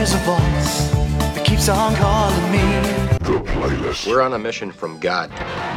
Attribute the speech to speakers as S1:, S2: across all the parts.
S1: there's a voice that keeps on calling me.
S2: The Playlist.
S3: We're on a mission from God.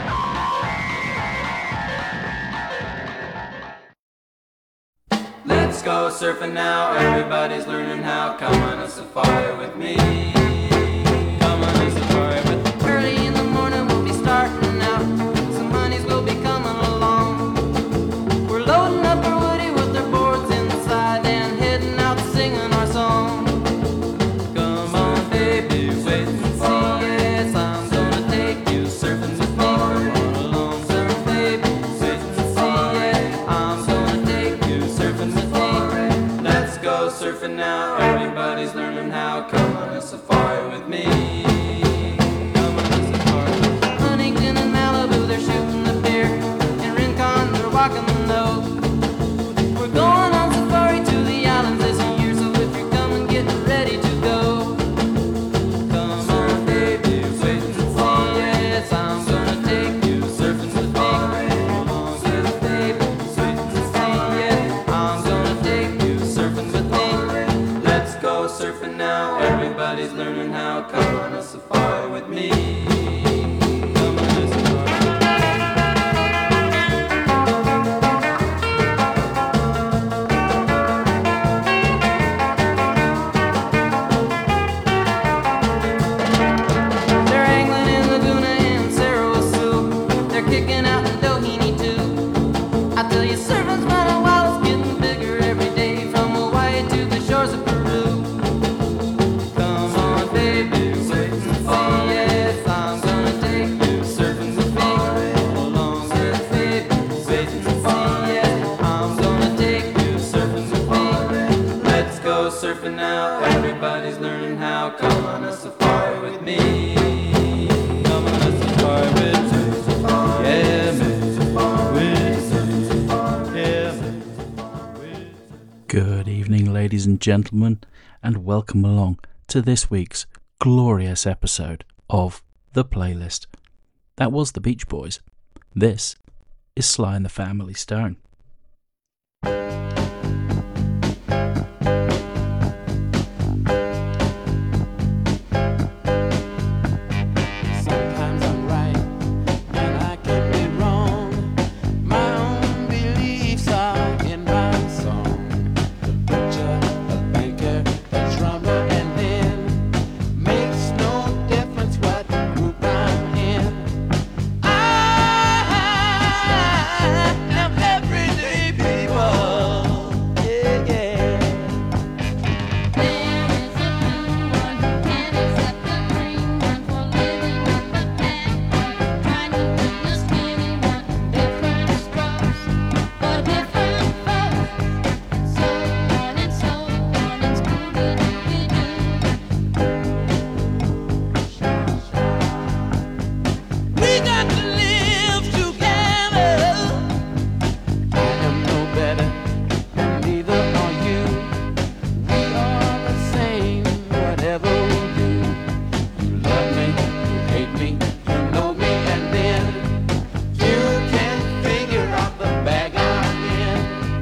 S4: Let's go surfing now, everybody's learning how. Come on a safari with me. Come on a safari with me. Early in the morning we'll be starting out. Some honeys will be coming along. We're loading up our woody with our boards inside and heading out singing our song. Come on baby, wait and see. Yes, I'm gonna take you surfing with me. Come on along, surf baby, wait and see. Yeah, I'm gonna take you surfing with me. Let's go surfing now, everybody's learning how. Come on a safari with me. Come on a safari. Huntington and Malibu, they're shooting the pier. In Rincon, they're walking the nose. We're going on safari to the islands this year, so if you're coming, get ready to go. Come on, baby, wait and see. Yes, I'm gonna take you surfing with me. Come on, surf, baby, wait and see. Yeah, I'm gonna take you surfing with me. Let's go surfing now, everybody's learning how. Come on a safari with me. Come on a safari. They're angling in Laguna and Sarasoo. They're kicking out in Doheny too. I tell you, surfing's been a while, it's getting bigger every day, from Hawaii to the shores of Peru. Come on, baby, wait and see. Yes, I'm gonna take you surfing with me. Come along, surf, baby, wait and see. Yes, I'm gonna take you surfing with me. Let's go surfing now, everybody's learning how. Come on a safari with me. Come on a safari with me. Yeah, me.
S5: Good evening, ladies and gentlemen, and welcome along to this week's glorious episode of The Playlist. That was the Beach Boys. This is Sly and the Family Stone.
S6: Sometimes I'm right and I can be wrong. My own beliefs are in my song. The butcher, the banker, the drummer, and then makes no difference what group I'm in. I am everyday people. Yeah, yeah.
S7: There is a blue one who can't accept the green one, for living with the bad one, trying to do the skinny one, different strokes for different folks, and so on and so on, and Scooby-Dooby-Doo.
S6: We got to live together. I am no better, and neither are you. We are the same, whatever we do. You love me, you hate me, you know me, and then you can figure out the bag I'm in.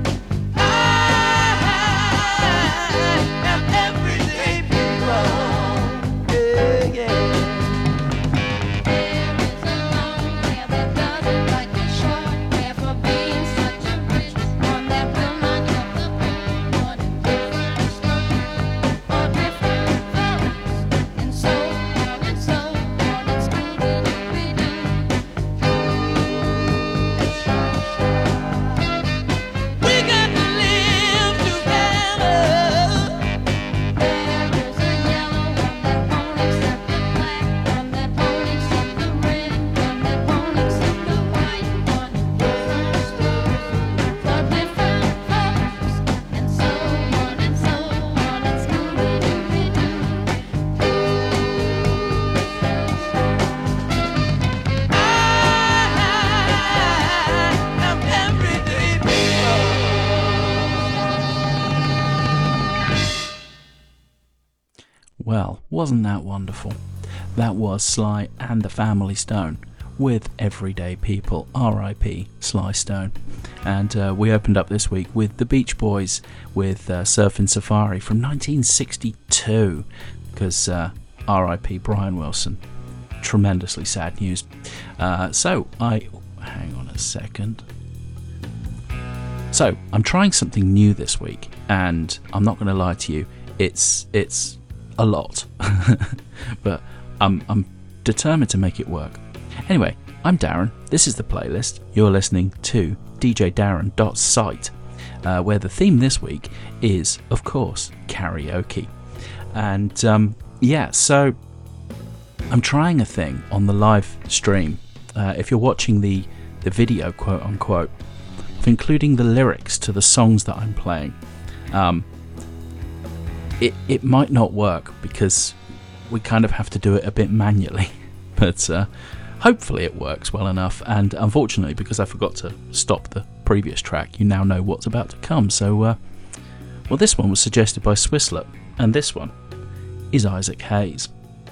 S6: I am everyday people. Yeah, yeah.
S7: There is a long hair that doesn't like the short hair, for being such a rich one that will not cut the poor one, different strokes for different folks, and so on and so on, and Scooby-Dooby-Doo.
S6: We got to live together.
S7: There is a yellow one that won't accept the black one, that won't accept the red one, that won't accept the white one, different strokes for different folks, and so on and so on, and Scooby-Dooby-Doo.
S6: I am everyday people.
S5: Well, wasn't that wonderful? That was Sly and the Family Stone with Everyday People, R.I.P. Sly Stone. And we opened up this week with the Beach Boys with Surfing Safari from 1962, because R.I.P. Brian Wilson. Tremendously sad news. Hang on a second. So, I'm trying something new this week, and I'm not going to lie to you, it's a lot. But I'm determined to make it work. Anyway, I'm Darren, this is The Playlist. You're listening to djdarren.site, where the theme this week is, of course, karaoke. And so I'm trying a thing on the live stream. If you're watching the video, quote unquote, of including the lyrics to the songs that I'm playing, it might not work because we kind of have to do it a bit manually. But hopefully it works well enough. And unfortunately, because I forgot to stop the previous track, you now know what's about to come. So, this one was suggested by Swisslip, and this one is Isaac Hayes.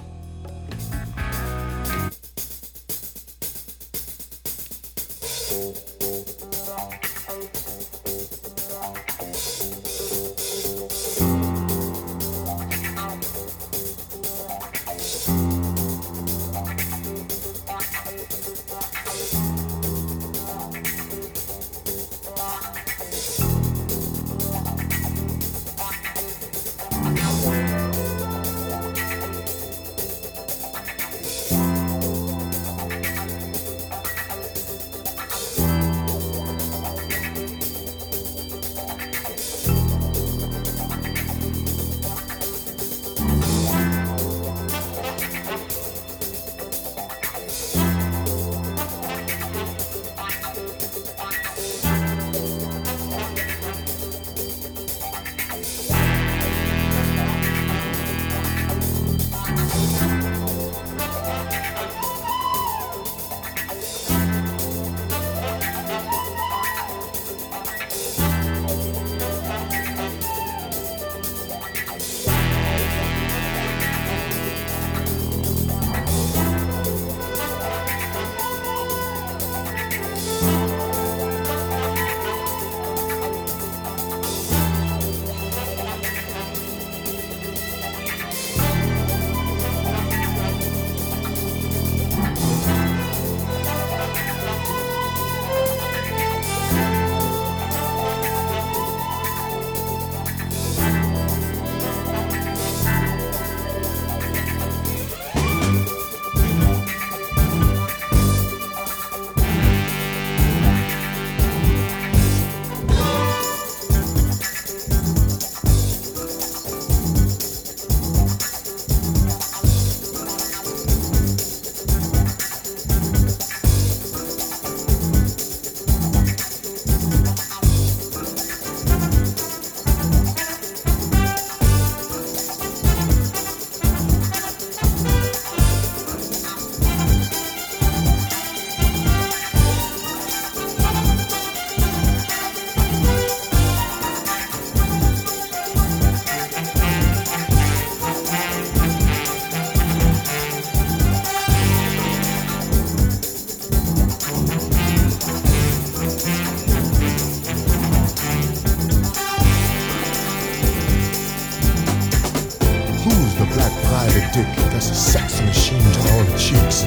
S2: That's a sex machine to all the chicks.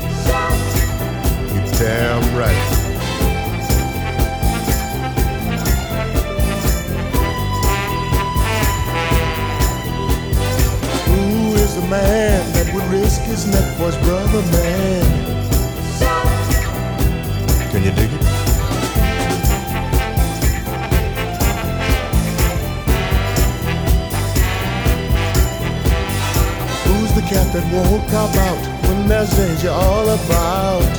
S2: You damn right. Who is the man that would risk his neck for his brother, man? Can you dig it? The cat that won't cop out when there's danger all about.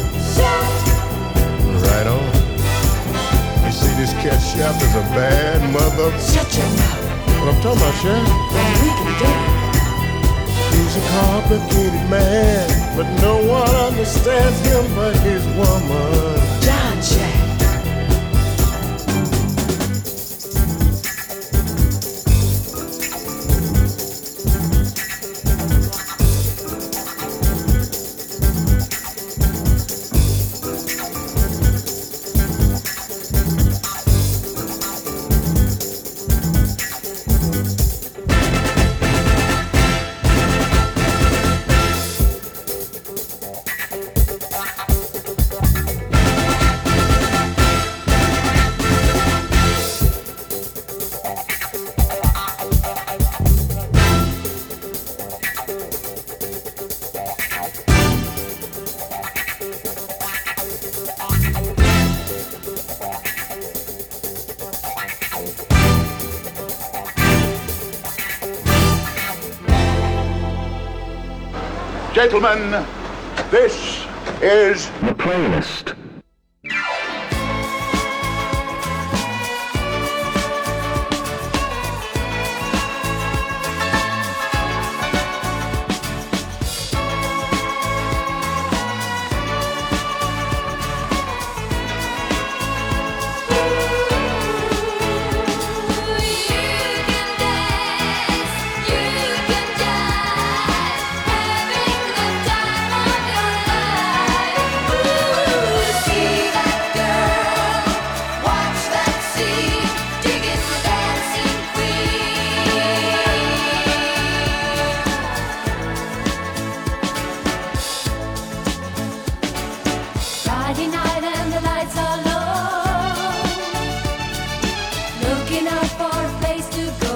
S2: Right on. You see, this cat chef is a bad mother.
S3: Shut your mouth.
S2: What I'm talking about, Chef?
S3: Then we can do it.
S2: He's a complicated man, but no one understands him but his woman.
S3: John Jack.
S8: Gentlemen, this is
S9: The Playlist.
S7: Friday night and the lights are low, looking out for a place to go,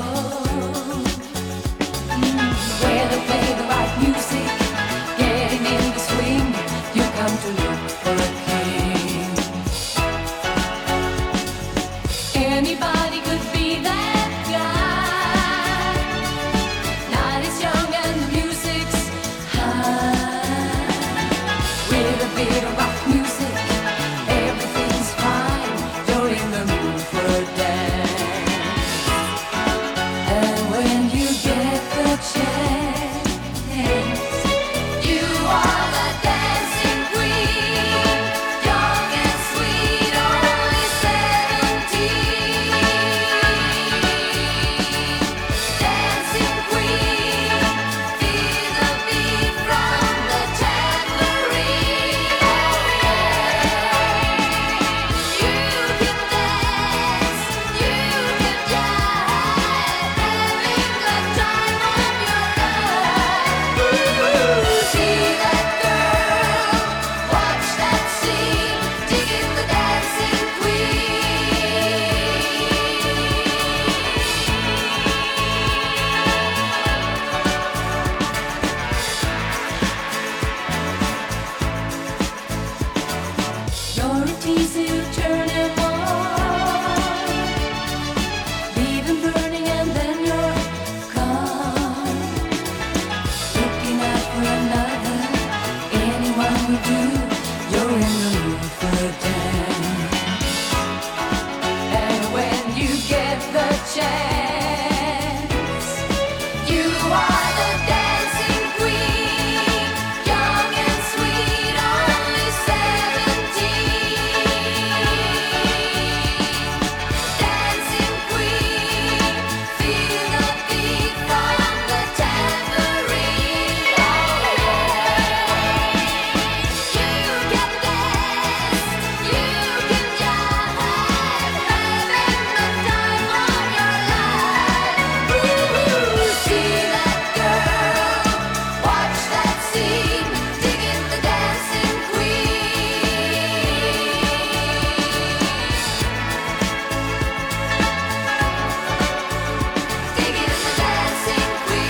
S7: where they play the right music, getting in the swing. You come to look for a king. Anybody could be that guy. Night is young and the music's high, with a bit of rock music, everything's fine. You're in the mood for a dance, and when you get the chance, you are the dancing queen, young and sweet, only 17. Dancing queen, feel the beat from the tambourine. You can dance, you can jive, having the time of your life. See that girl, watch that scene, digging the dancing queen. You're a teaser, you turn him on, leave him burning and then you're gone. Looking out for another, anyone will do. You're in the mood for a dance, and when you get the chance, you are the dancing queen, young and sweet, only 17. Dancing queen, feel the beat from the tambourine. You can dance, you can jive, having the time of your life. See that girl, watch that scene, digging the dancing queen. Digging the dancing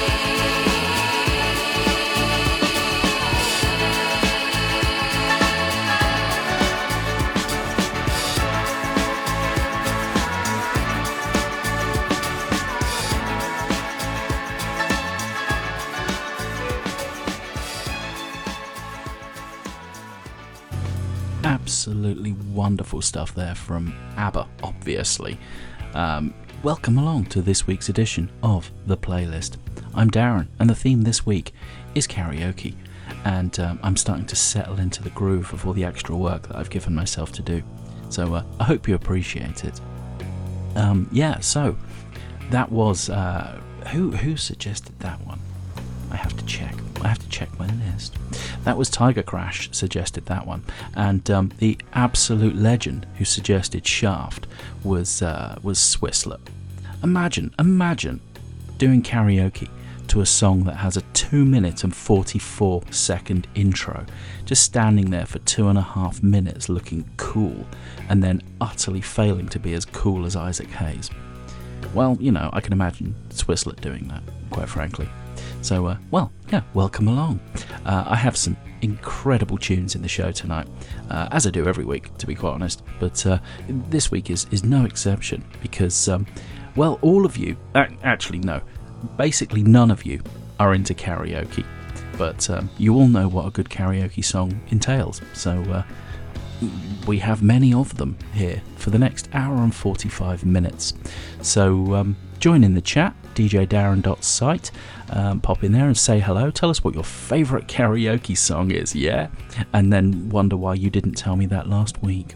S5: Absolutely wonderful stuff there from ABBA, obviously. Welcome along to this week's edition of The Playlist. I'm Darren, and the theme this week is karaoke, and I'm starting to settle into the groove of all the extra work that I've given myself to do. So I hope you appreciate it. So that was... who suggested that one? I have to check my list. That was Tiger Crash suggested that one, and the absolute legend who suggested Shaft was Swissler. Imagine doing karaoke to a song that has a 2-minute and 44-second intro, just standing there for 2.5 minutes looking cool, and then utterly failing to be as cool as Isaac Hayes. Well, I can imagine Swissler doing that, quite frankly. So, welcome along. I have some incredible tunes in the show tonight, as I do every week, to be quite honest. But this week is no exception, because, all of you, actually no, basically none of you are into karaoke. but you all know what a good karaoke song entails, so we have many of them here for the next hour and 45 minutes. So join in the chat, djdarren.site, pop in there and say hello, tell us what your favourite karaoke song is, yeah? And then wonder why you didn't tell me that last week.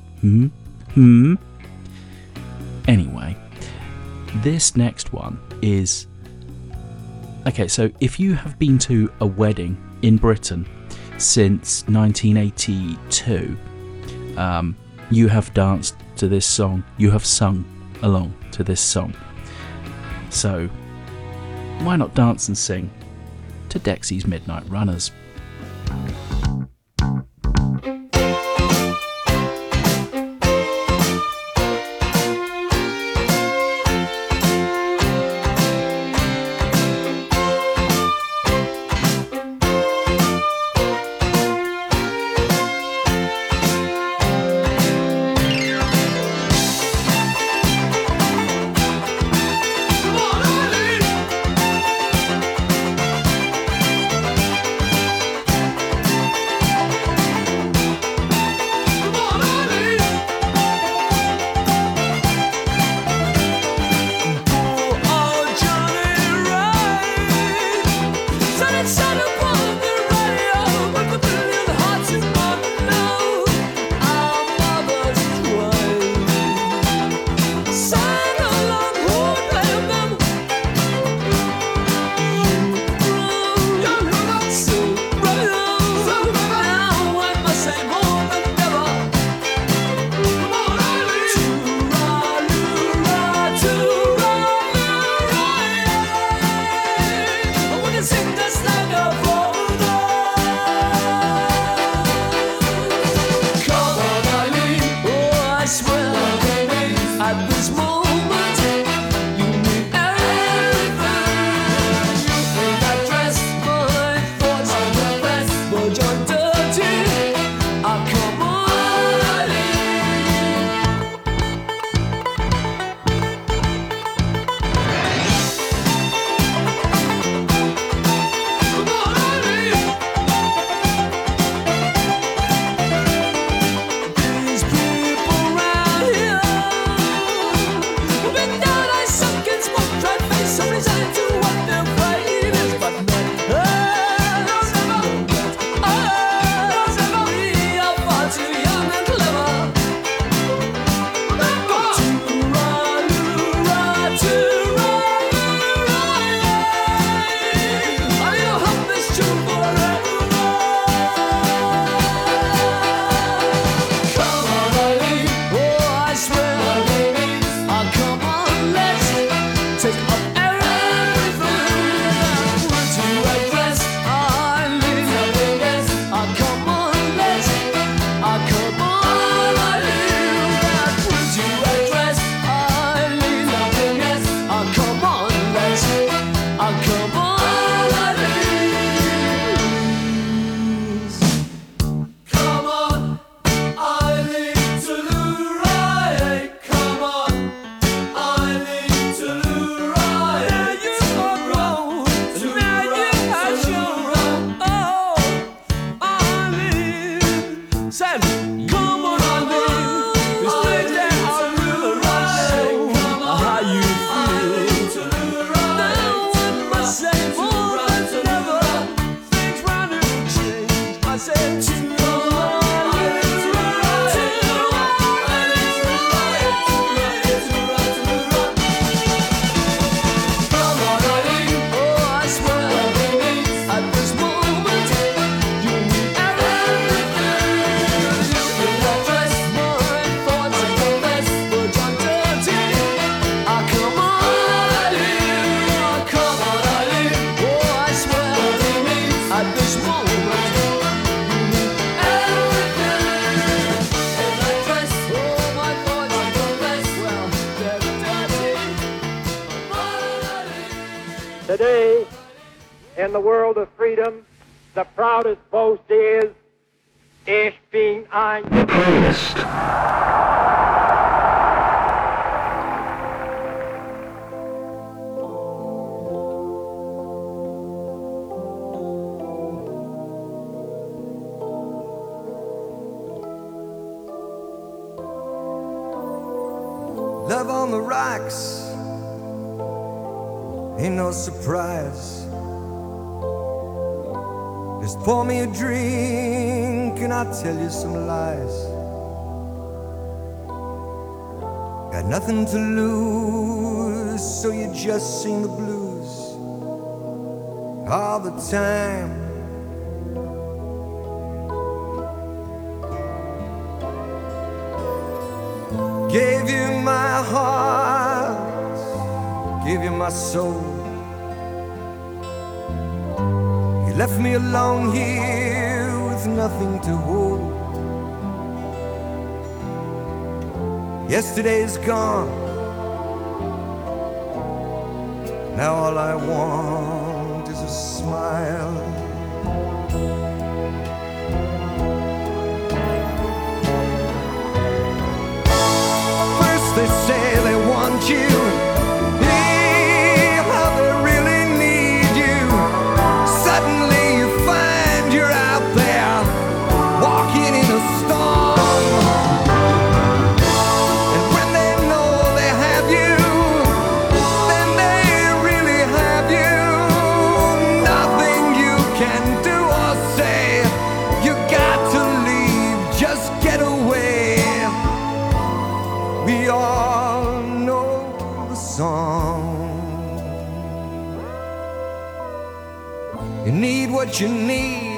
S5: Anyway, this next one is... Okay, so if you have been to a wedding in Britain since 1982, you have danced to this song, you have sung along to this song. So, why not dance and sing to Dexy's Midnight Runners?
S9: Today, in the world of freedom, the proudest boast is, Ich bin ein
S10: Love on the rocks ain't no surprise. Just pour me a drink and I'll tell you some lies. Got nothing to lose, so you just sing the blues all the time. Gave you my heart, gave you my soul. You left me alone here with nothing to hold. Yesterday's gone, now all I want is a smile. They say they want you, yeah, how they really need you. Suddenly you find you're out there, walking in a storm. And when they know they have you, then they really have you. Nothing you can do or say, you got to leave, just get away. We all know the song. You need what you need.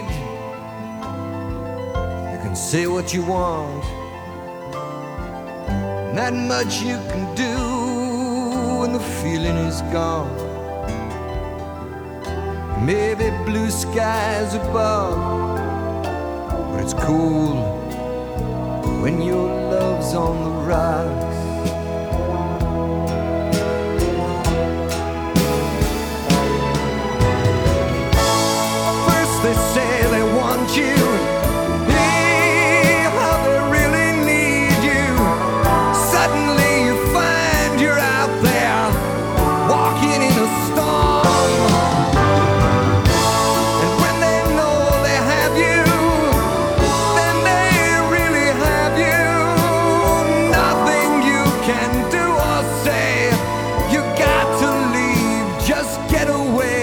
S10: You can say what you want. Not much you can do when the feeling is gone. Maybe blue skies above, but it's cool when your love's on the rocks. First they say they want you, yeah, how they really need you. Suddenly you find you're out there, walking in a storm. And when they know they have you, then they really have you. Nothing you can do or say, you got to leave, just get away.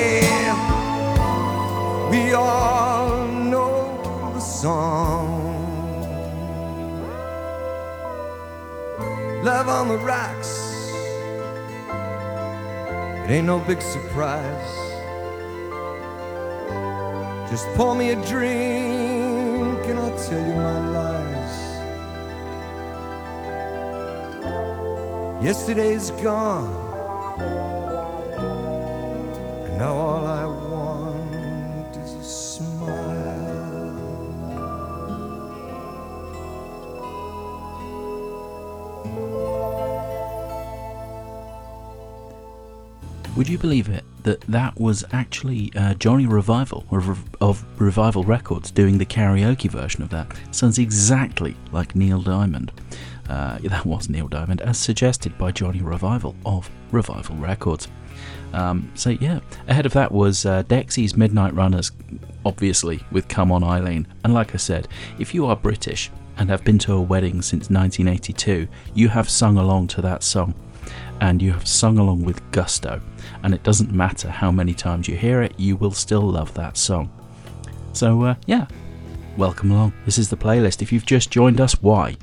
S10: We all know the song. Love on the rocks, it ain't no big surprise. Just pour me a drink and I'll tell you my lies. Yesterday's gone, and now all I want is a smile.
S5: Would you believe it that was actually Johnny Revival of Revival Records doing the karaoke version of that? Sounds exactly like Neil Diamond. That was Neil Diamond, as suggested by Johnny Revival of Revival Records. So yeah, ahead of that was Dexy's Midnight Runners, obviously, with Come On Eileen. And like I said, if you are British and have been to a wedding since 1982, you have sung along to that song. And you have sung along with gusto. And it doesn't matter how many times you hear it, you will still love that song. So yeah, welcome along. This is the playlist. If you've just joined us, why?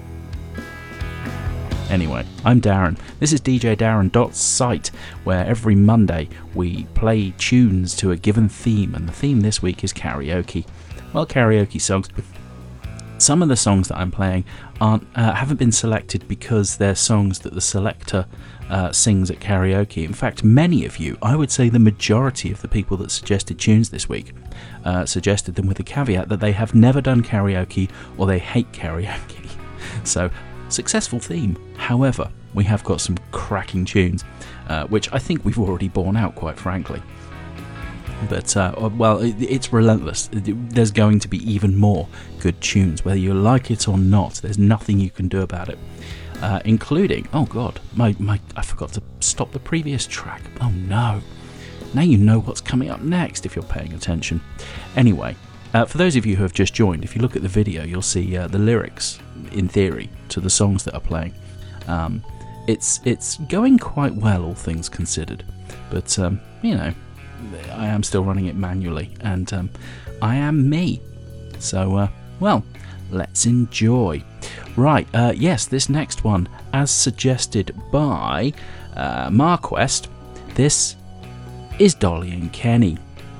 S5: Anyway, I'm Darren. This is DJDarren.site, where every Monday we play tunes to a given theme, and the theme this week is karaoke. Well, karaoke songs. Some of the songs that I'm playing haven't been selected because they're songs that the selector sings at karaoke. In fact, many of you, I would say the majority of the people that suggested tunes this week, suggested them with the caveat that they have never done karaoke or they hate karaoke. So, successful theme. However, we have got some cracking tunes, which I think we've already borne out, quite frankly. But, well, it's relentless. There's going to be even more good tunes, whether you like it or not. There's nothing you can do about it. Including, oh god, I forgot to stop the previous track. Oh no. Now you know what's coming up next if you're paying attention. Anyway, for those of you who have just joined, if you look at the video, you'll see the lyrics, in theory, to the songs that are playing. it's going quite well, all things considered. But you know, I am still running it manually, and I am me. So well, let's enjoy. Right, yes, this next one, as suggested by Marquest, this is Dolly and Kenny.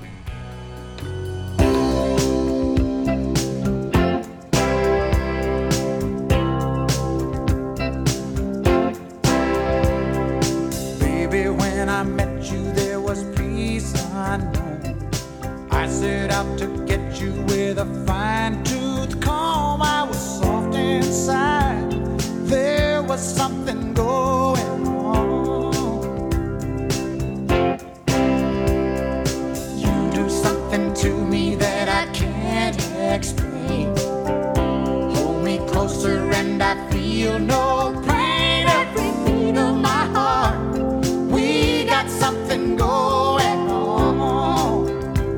S6: Baby, when I met you, there was peace unknown. I set out to get you with a fine-tooth comb. I was soft inside. There was something going on. You do something to me that I can't explain. Hold me closer and I feel no pain. Every beat of my heart, we got something going on.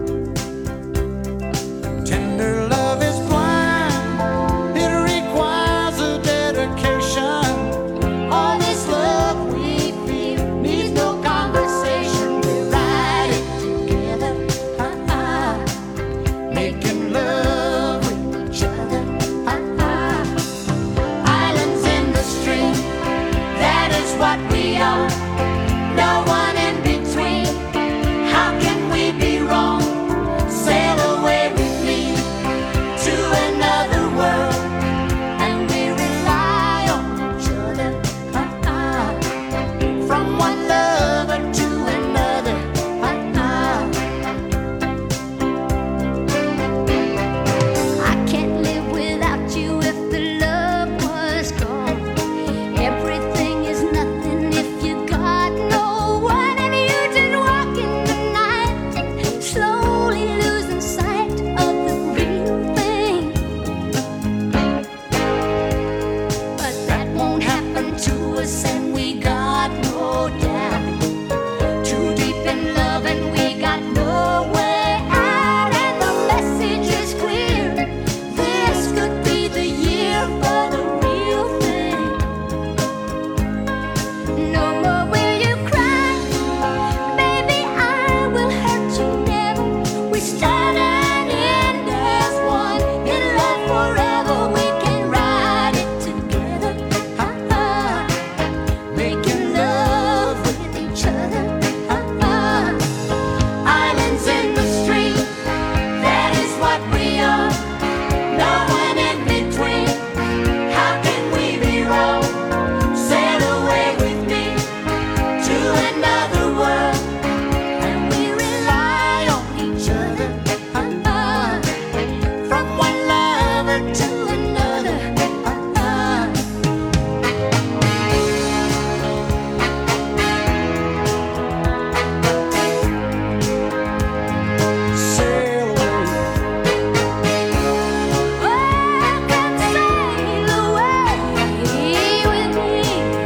S6: Tender love is blind, it requires a dedication. All this love we feel needs no conversation. We ride it together, making love with each other. Islands in the stream, that is what we are. No one in between. How can we be wrong? Sail away with me to another world, and we rely on each other. From one lover to another.
S7: I can't live without you if the love was gone. Everything is nothing if you got no one, and you just walk in the night, slowly losing sight of the real thing. But that won't happen to us, and we got no doubt. Too deep in love, and we got no way out, and the message is clear. This could be the year for the real thing. No more will you cry, baby, I will hurt you never. We start and end as one, in love forever. We can ride it together, making love with each other. Islands in the stream, that is what we are. No one in between. How can we be wrong? Sail away with me to another world, and we rely on each other. From one lover to another.
S6: Sail away.
S7: Oh, come sail away with me.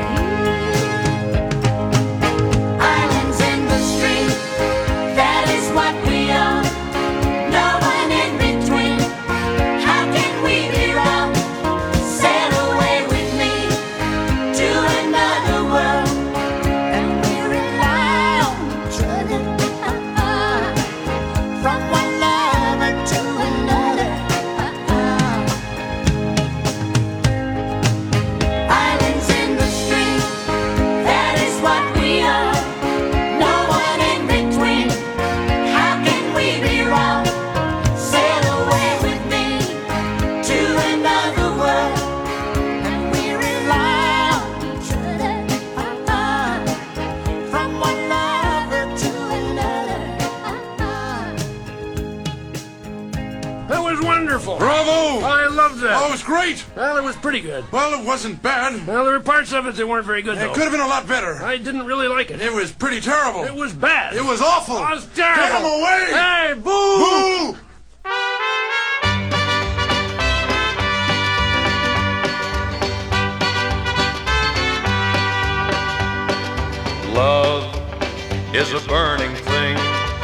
S6: Islands in the stream, that is what we are. No one in between. How can we be wrong? Sail away with me to another world, and we rely on each other. From one lover to another. Islands in the stream, that is what we are. No one in between. How can we be wrong? Sail away with me to another world, and we rely on each other. From one lover to another.
S2: That was wonderful.
S8: Bravo!
S2: I loved that.
S8: Oh, it was great.
S2: Well, it was pretty good.
S8: Well, it wasn't bad.
S2: Well, there were parts of it that weren't very good,
S8: It
S2: though.
S8: could have been a lot better.
S2: I didn't really like it.
S8: It was pretty terrible.
S2: It was bad.
S8: It was awful.
S2: It was terrible.
S8: Get him away!
S2: Hey, boo!
S8: Boo!
S11: Love is a burning thing,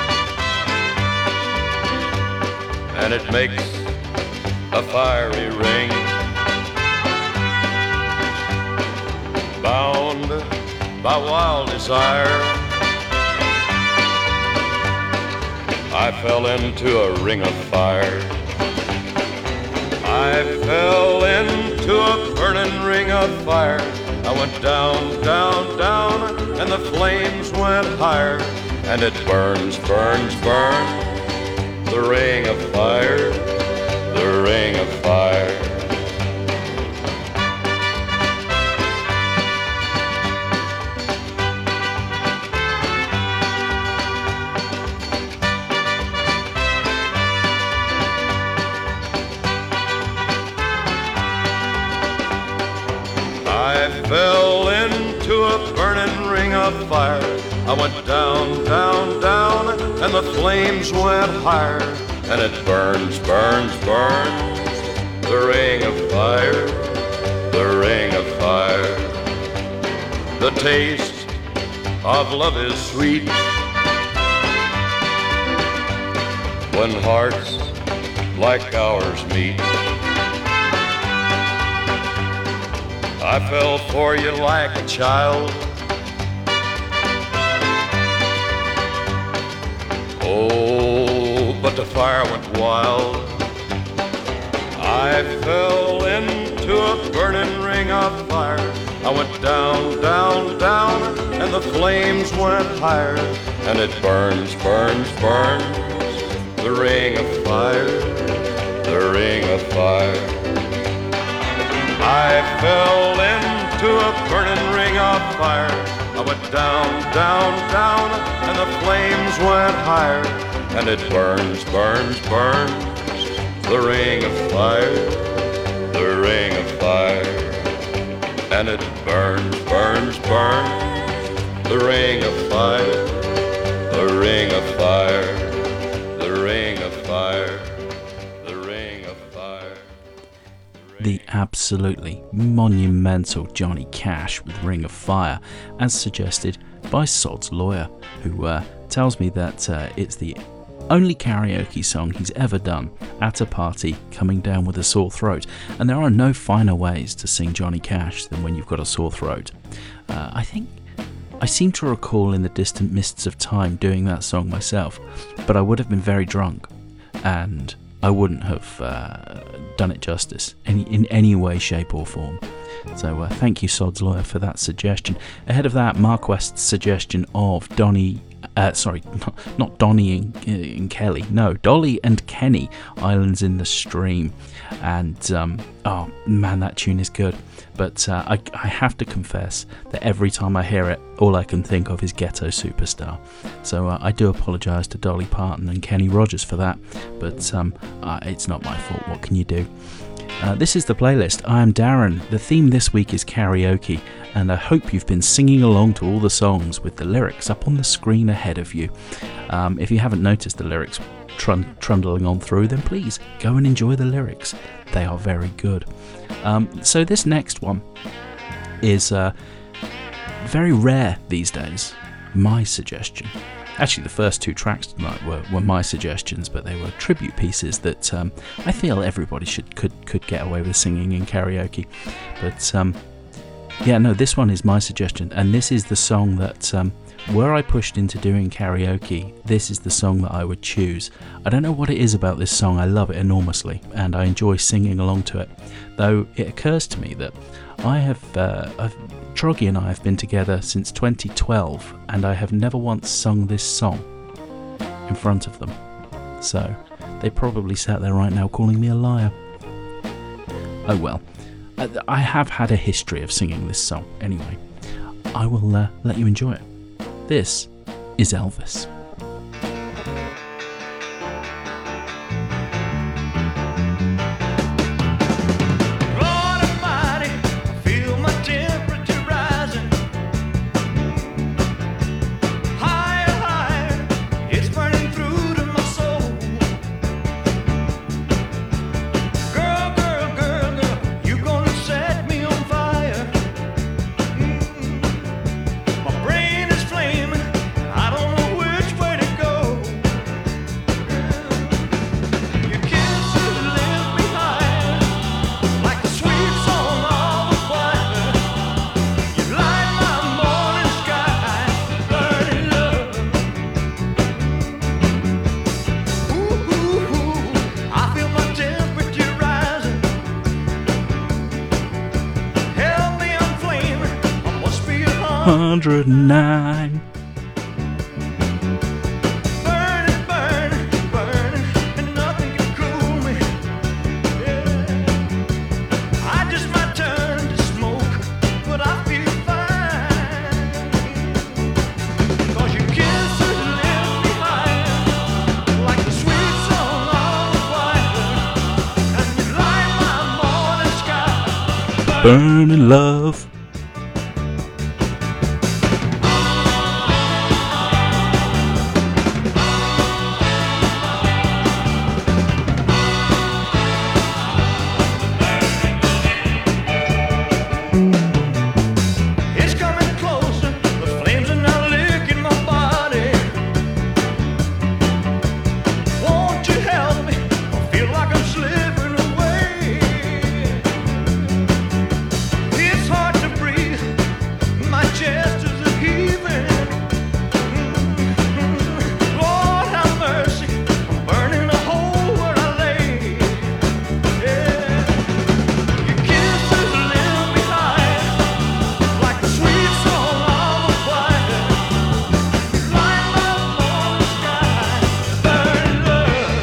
S11: and it makes a fiery ring. Bound bound by wild desire. I fell into a ring of fire. I fell into a burning ring of fire. I went down, down, down, and the flames went higher. And it burns, burns, burns, the ring of fire, the ring of fire. I fell into a burning ring of fire. I went down, down, down, and the flames went higher. And it burns, burns, burns, the ring of fire, the ring of fire. The taste of love is sweet when hearts like ours meet. I fell for you like a child. Oh, but the fire went wild. I fell into a burning ring of fire. I went down, down, down, and the flames went higher. And it burns, burns, burns, the ring of fire, the ring of fire. I fell into a burning ring of fire. I went down, down, down, and the flames went higher. And it burns, burns, burns, the ring of fire, the ring of fire. And it burns, burns, burns, the ring of fire, the ring of fire, the ring of fire, the ring of fire.
S5: The absolutely monumental Johnny Cash with Ring of Fire, as suggested by Sod's lawyer, who tells me that it's the only karaoke song he's ever done at a party coming down with a sore throat. And there are no finer ways to sing Johnny Cash than when you've got a sore throat. I seem to recall in the distant mists of time doing that song myself, but I would have been very drunk, and I wouldn't have done it justice in any way, shape or form. So thank you, Sod's lawyer, for that suggestion. Ahead of that, Mark West's suggestion of Donny, not Donny and Kelly, no, Dolly and Kenny, Islands in the Stream. And oh man, that tune is good. But I have to confess that every time I hear it, all I can think of is Ghetto Superstar. So I do apologise to Dolly Parton and Kenny Rogers for that, but it's not my fault. What can you do? This is the playlist. I am Darren. The theme this week is karaoke, and I hope you've been singing along to all the songs with the lyrics up on the screen ahead of you. If you haven't noticed the lyrics trundling on through, then please go and enjoy the lyrics. They are very good. So this next one is very rare these days. My suggestion. Actually, the first two tracks tonight were my suggestions, but they were tribute pieces that I feel everybody could get away with singing in karaoke. But yeah, no, this one is my suggestion, and this is the song that, were I pushed into doing karaoke, this is the song that I would choose. I don't know what it is about this song, I love it enormously, and I enjoy singing along to it. Though it occurs to me that Troggy and I have been together since 2012, and I have never once sung this song in front of them. So they probably sat there right now calling me a liar. Oh well, I have had a history of singing this song. Anyway, I will let you enjoy it. This is Elvis.
S10: Which
S5: 109.
S1: Burning, burning, burning, and nothing can cool me. Yeah. I just might turn to smoke, but I feel fine. 'Cause your kisses lift me higher, like the sweet song of the choir, and you light my morning sky.
S5: Burning love.
S1: It's coming closer, the flames are now licking my body. Won't you help me? I feel like I'm slipping away. It's hard to breathe, my chest is a heaving. Lord have mercy, I'm burning a hole where I lay. Yeah. Your kisses lift me high, like the sweet song of a choir. Light my morning sky. Burning love,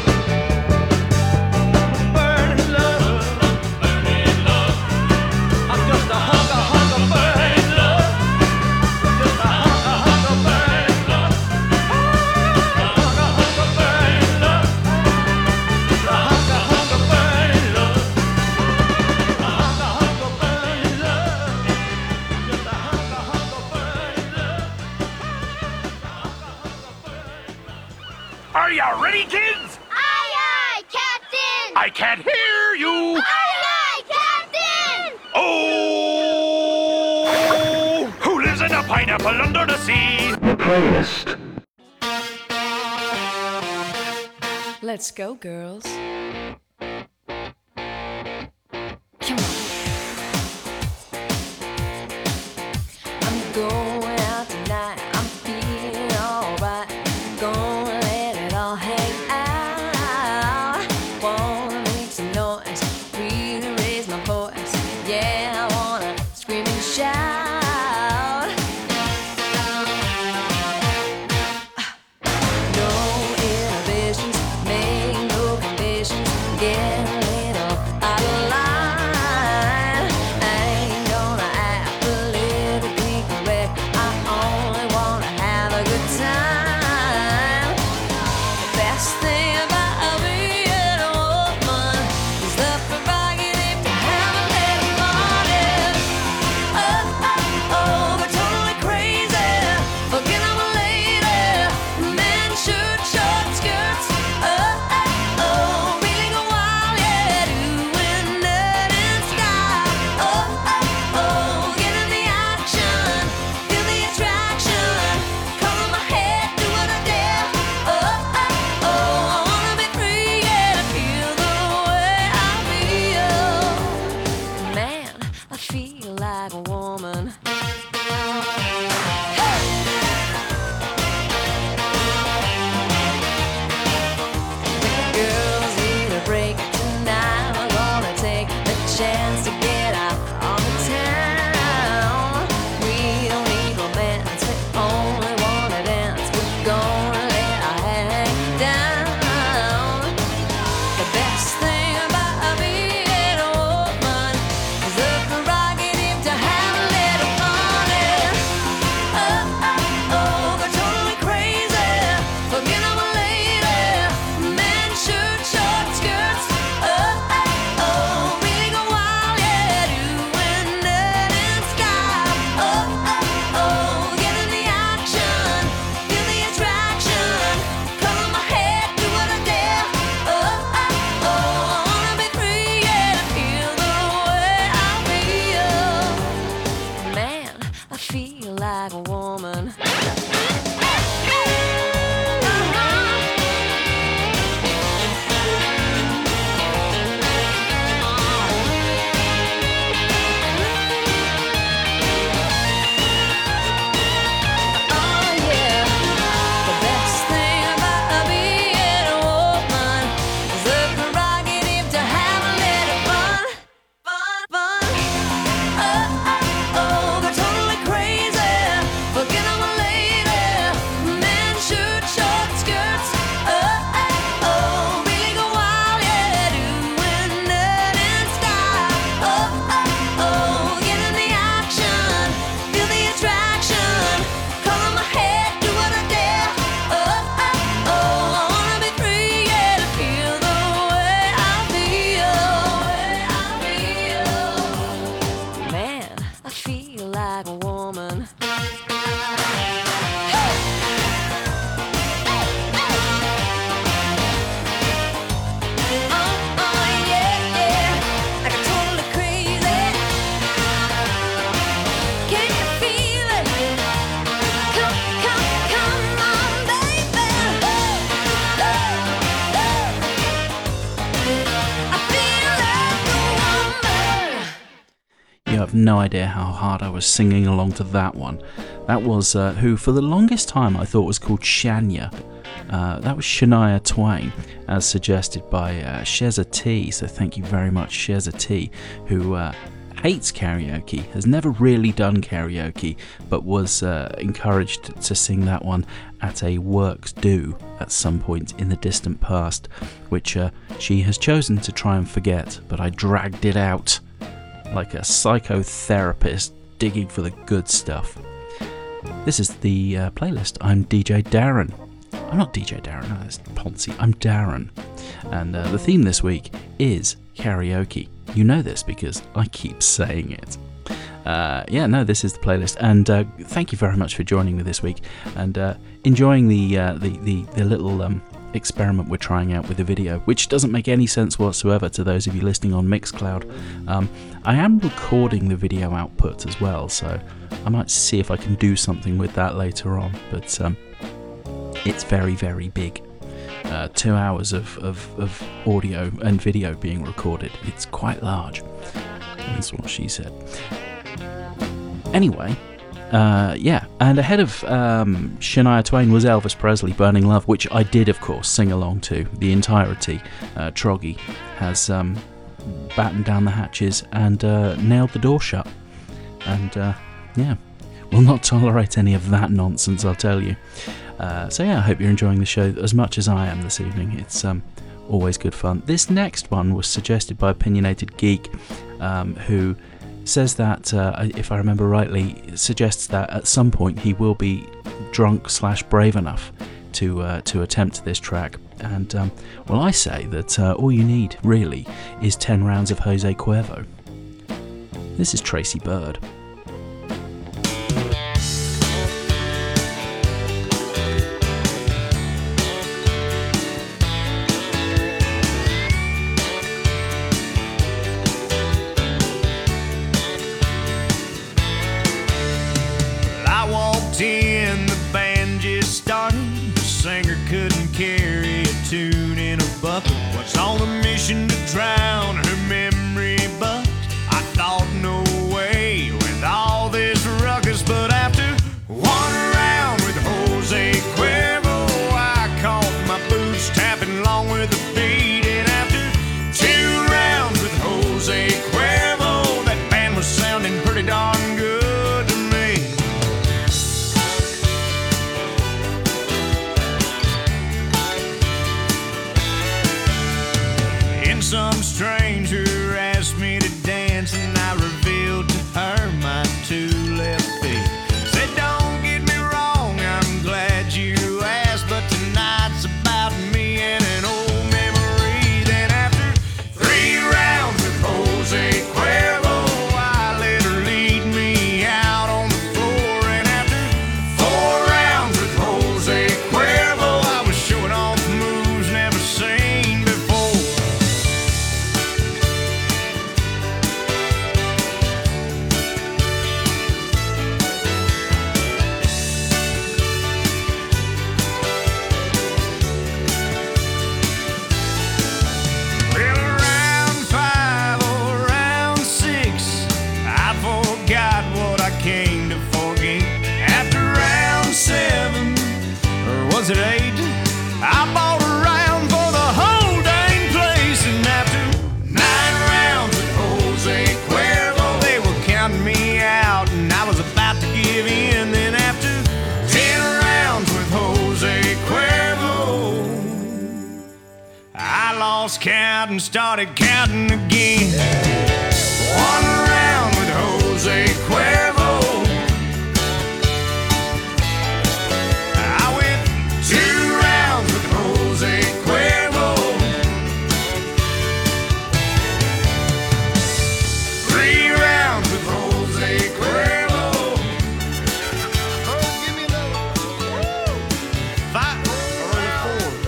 S1: burning love, burning love. I'm just a hunk of burning love. Just a hunk of burning love. Hunk of burning love. Just a hunk of burning love. Hunk of burning love. Just a hunk of burning love.
S8: Are you ready, kids?
S7: Aye, aye, Captain!
S8: I can't hear you.
S7: Aye, aye, Captain!
S8: Oh! Who lives in a pineapple under the sea? The playlist.
S3: Let's go, girls. Come on. I'm going out tonight. I'm feeling alright. Gonna let it all hang out. Wanna make some noise, really raise my voice. Yeah, I wanna scream and shout. No inhibitions, make no conditions.
S5: no idea how hard I was singing along to that one. That was who for the longest time I thought was called Shania. That was Shania Twain, as suggested by Sheza T. So thank you very much, Sheza T, who hates karaoke, has never really done karaoke, but was encouraged to sing that one at a works do at some point in the distant past, which she has chosen to try and forget, but I dragged it out like a psychotherapist digging for the good stuff. This is the playlist. I'm DJ Darren. I'm not DJ Darren, no, that's Ponzi. I'm Darren. And the theme this week is karaoke. You know this because I keep saying it. This is the playlist. And thank you very much for joining me this week and enjoying the little experiment we're trying out with the video, which doesn't make any sense whatsoever to those of you listening on Mixcloud. I am recording the video output as well, so I might see if I can do something with that later on. But it's very, very big. 2 hours of audio and video being recorded. It's quite large. That's what she said. Anyway, and ahead of Shania Twain was Elvis Presley, Burning Love, which I did, of course, sing along to the entirety. Troggy has battened down the hatches and nailed the door shut. And, will not tolerate any of that nonsense, I'll tell you. I hope you're enjoying the show as much as I am this evening. It's always good fun. This next one was suggested by Opinionated Geek, who says that, if I remember rightly, suggests that at some point he will be drunk/brave enough to attempt this track. And, I say that all you need, really, is 10 rounds of Jose Cuervo. This is Tracy Bird.
S8: In the band just started, the singer couldn't carry a tune in a bucket. Was on a mission to drown her memory, but I thought no way with all this ruckus. But after one round with Jose Cuervo, I caught my boots tapping along with the beat. And after 2 rounds with Jose Cuervo, that band was sounding pretty darn good. Some stranger asked me to dance, and I revealed to her my 2 left feet. Said, don't get me wrong, I'm glad you asked, but tonight's about me and an old memory. Then after 3 rounds with Jose Cuervo, I let her lead me out on the floor. And after 4 rounds with Jose Cuervo, I was showing off moves never seen before. Was it 8? I bought a round for the whole dang place. And after 9 rounds with Jose Cuervo, they were counting me out, and I was about to give in. Then after 10 rounds with Jose Cuervo, I lost count and started counting again. 1 round with Jose Cuervo, 2 rounds with Jose Cuervo, 3 rounds with Jose Cuervo. Oh, give me another one. 5 or 4.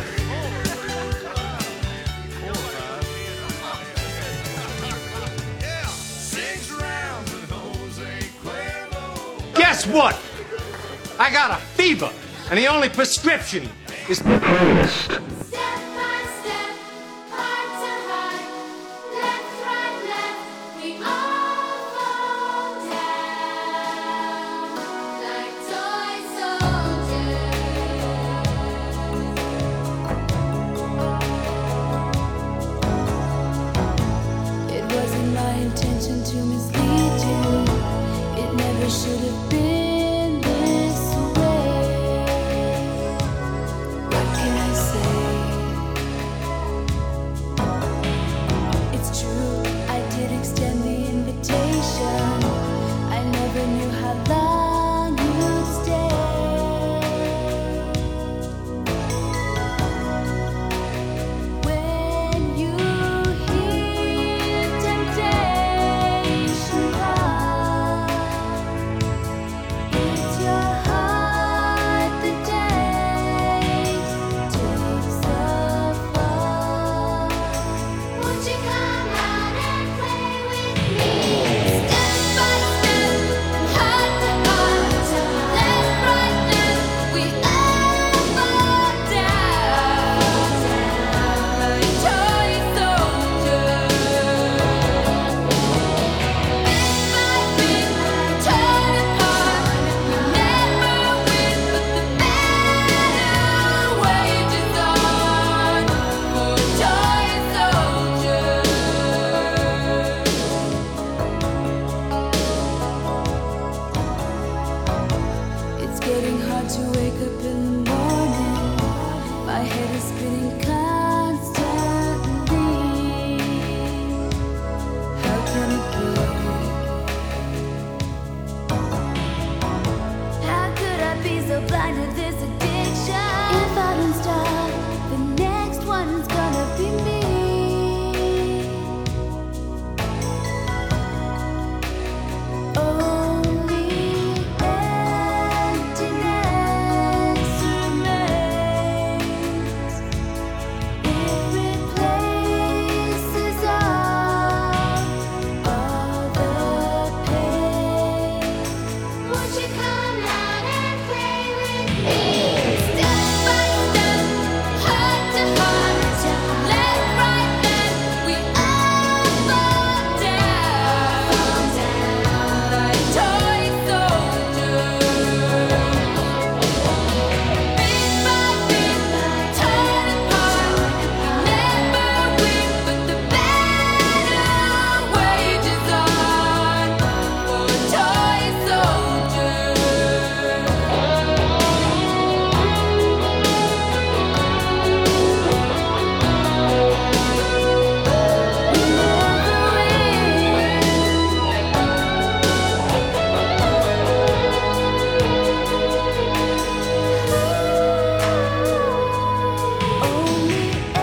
S8: 4 or 5. Yeah, 6 rounds with Jose Cuervo.
S12: Guess what? I got a fever. And the only prescription is the playlist.
S7: Step by step, heart to heart, left, right, left, we all fall.
S3: wake up in the morning, my head is spinning constantly. How can it be? How could I be so blind to this addiction? If I don't stop, the next one's gonna be me. Only emptiness remains. It replaces all the pain. Won't you come out and play with me? Step by step, heart to heart, left, right, left, we all fall down, like toy soldiers. Bit by bit, torn apart, never win, but the battle wages on for toy soldiers. Only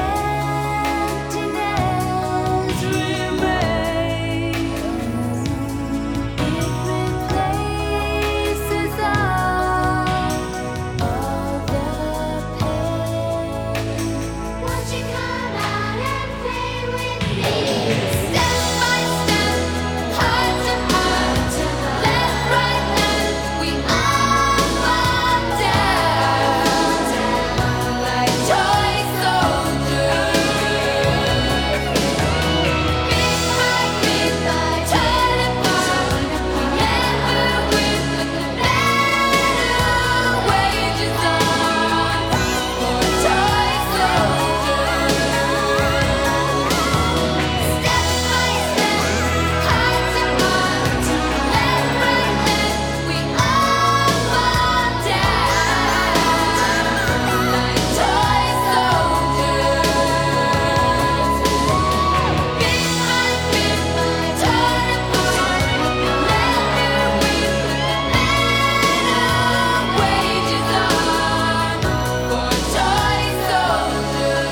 S3: emptiness remains. It replaces all the pain. Won't you come out and play with me? Step by step, heart to heart, left, right, left, we all fall down, like toy soldiers. Bit by bit, torn apart, never win, but the battle wages on for toy soldiers. Step by step, heart to heart, left, right, left, we all fall down, like toy soldiers. Bit by bit, torn apart, never win, but the battle wages on for toy soldiers.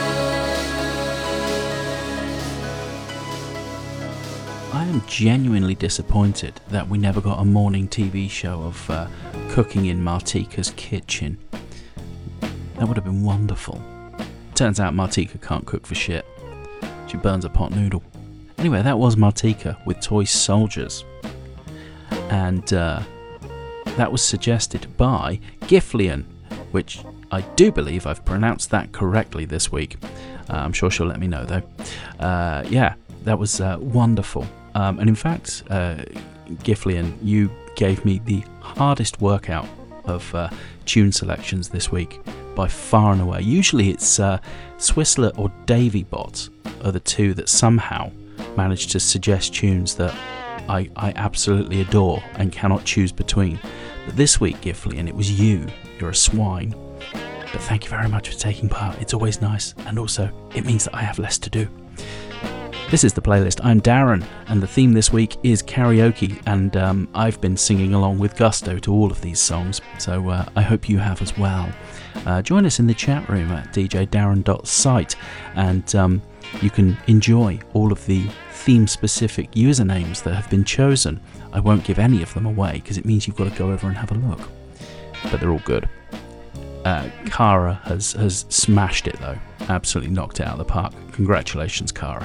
S5: I am genuinely disappointed that we never got a morning TV show of cooking in Martika's kitchen. That would have been wonderful. Turns out Martika can't cook for shit. She burns a pot noodle. Anyway, that was Martika with Toy Soldiers. And that was suggested by Giflian, which I do believe I've pronounced that correctly this week. I'm sure she'll let me know though. Yeah, that was wonderful. And in fact, Giflian, you gave me the hardest workout of tune selections this week by far and away. Usually it's Swissler or Davy Bot are the two that somehow manage to suggest tunes that I absolutely adore and cannot choose between. But this week, Giflian, it was you. You're a swine. But thank you very much for taking part. It's always nice, and also it means that I have less to do. This is The Playlist. I'm Darren, and the theme this week is karaoke, and I've been singing along with gusto to all of these songs, so I hope you have as well. Join us in the chat room at djdarren.site, and you can enjoy all of the theme-specific usernames that have been chosen. I won't give any of them away, because it means you've got to go over and have a look. But they're all good. Cara has smashed it, though. Absolutely knocked it out of the park. Congratulations, Cara.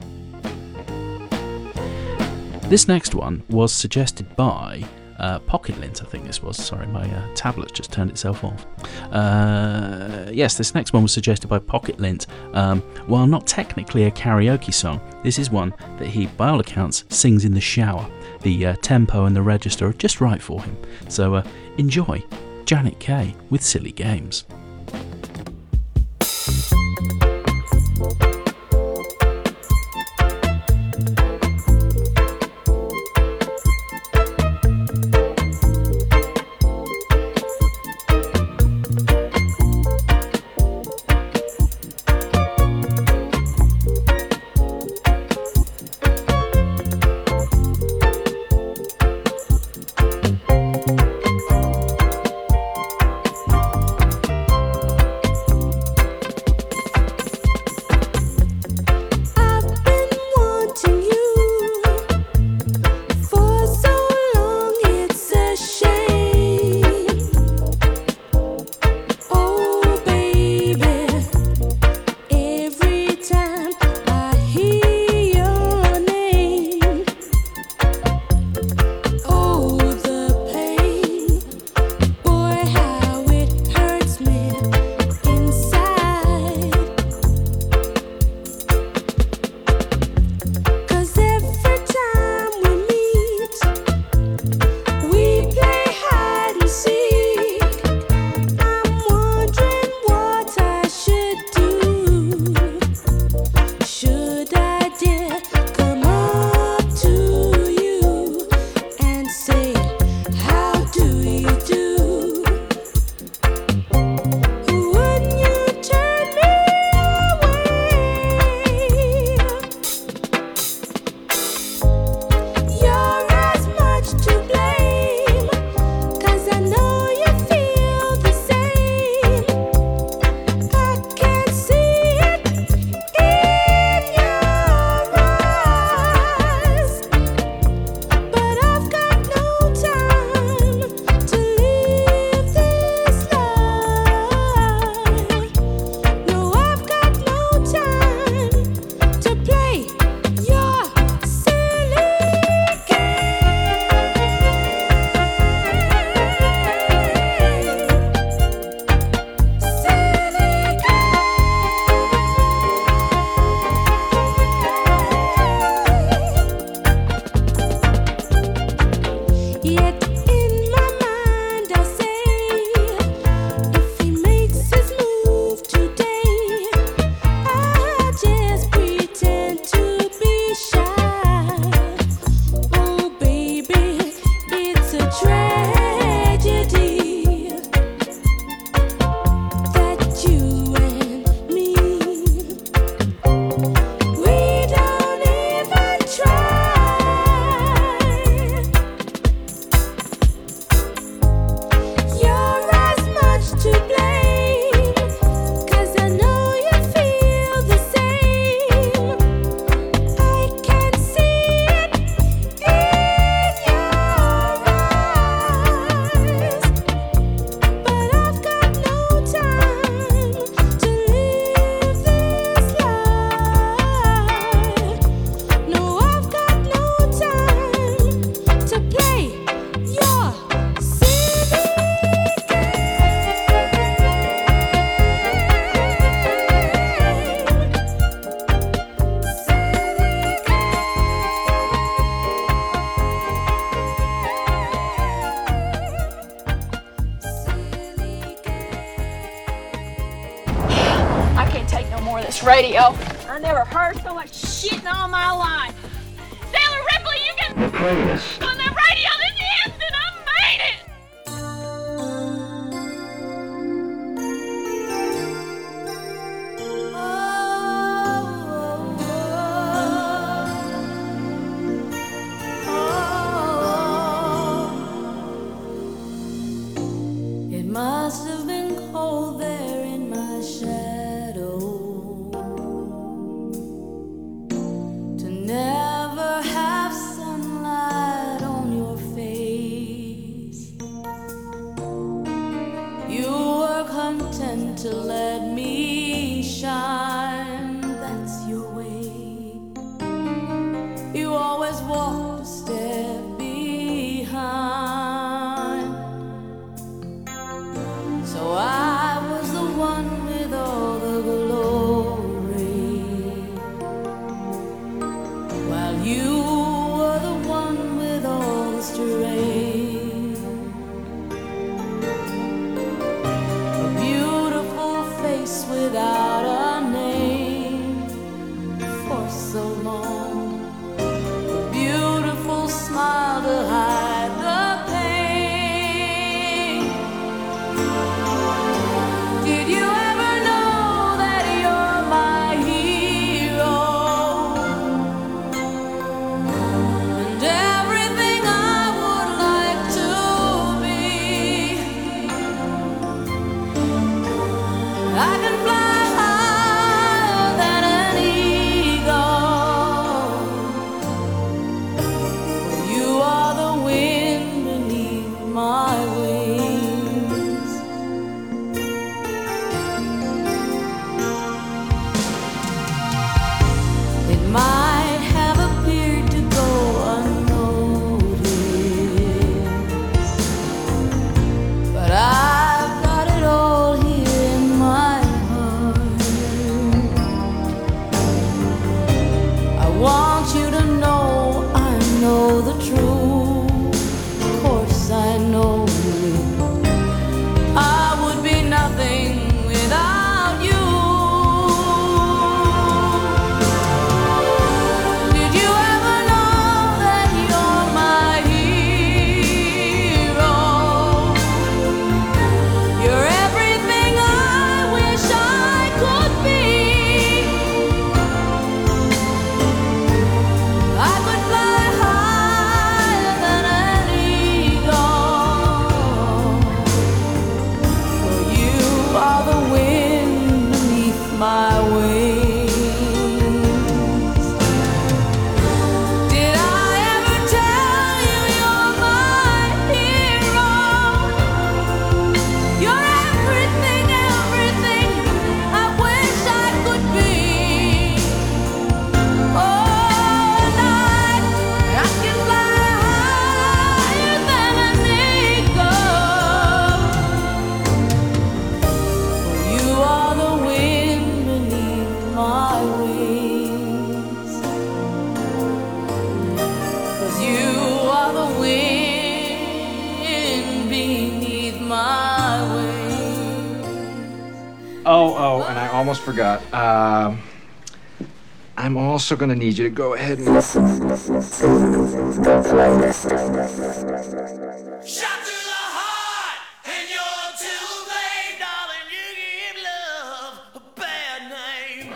S5: This next one was suggested by Pocket Lint, I think this was. Sorry, my tablet just turned itself off. Yes, this next one was suggested by Pocket Lint. While not technically a karaoke song, this is one that he, by all accounts, sings in the shower. The tempo and the register are just right for him. So enjoy Janet Kay with Silly Games.
S13: I can't take no more of this radio. I never heard so much shit in all my life. Sailor Ripley, you can on that radio. This is it. I made it.
S3: It must have been cold there in my shadow to never have sunlight on your face. You were content to let me shine, that's your way. You always walked a step behind. So I was the one with all the glory, while you were the one with all the strength. A beautiful face without a name for so long. A beautiful smile to hide the pain. Did you ever know that you're my hero? And everything I would like to be. I can fly higher than an eagle. You are the wind beneath my wings. It might have appeared to go unnoticed, but I've got it all here in my heart. I want you to know I know the truth. Of course I know I would be nothing without you. Did you ever know that you're my hero? You're everything I wish I could be. I could fly higher than an eagle. For you are the wind beneath my wings. Did I ever tell you you're my hero? You're everything, everything I wish I could be. Oh, night I can fly higher than an eagle. You are the wind beneath my wings. 'Cause you are the wind beneath my wings.
S14: Oh, and I almost forgot. I'm also gonna need you to go ahead and listen to the playlist.
S1: Shot through the heart, and you're too late, darling. You give love a bad name.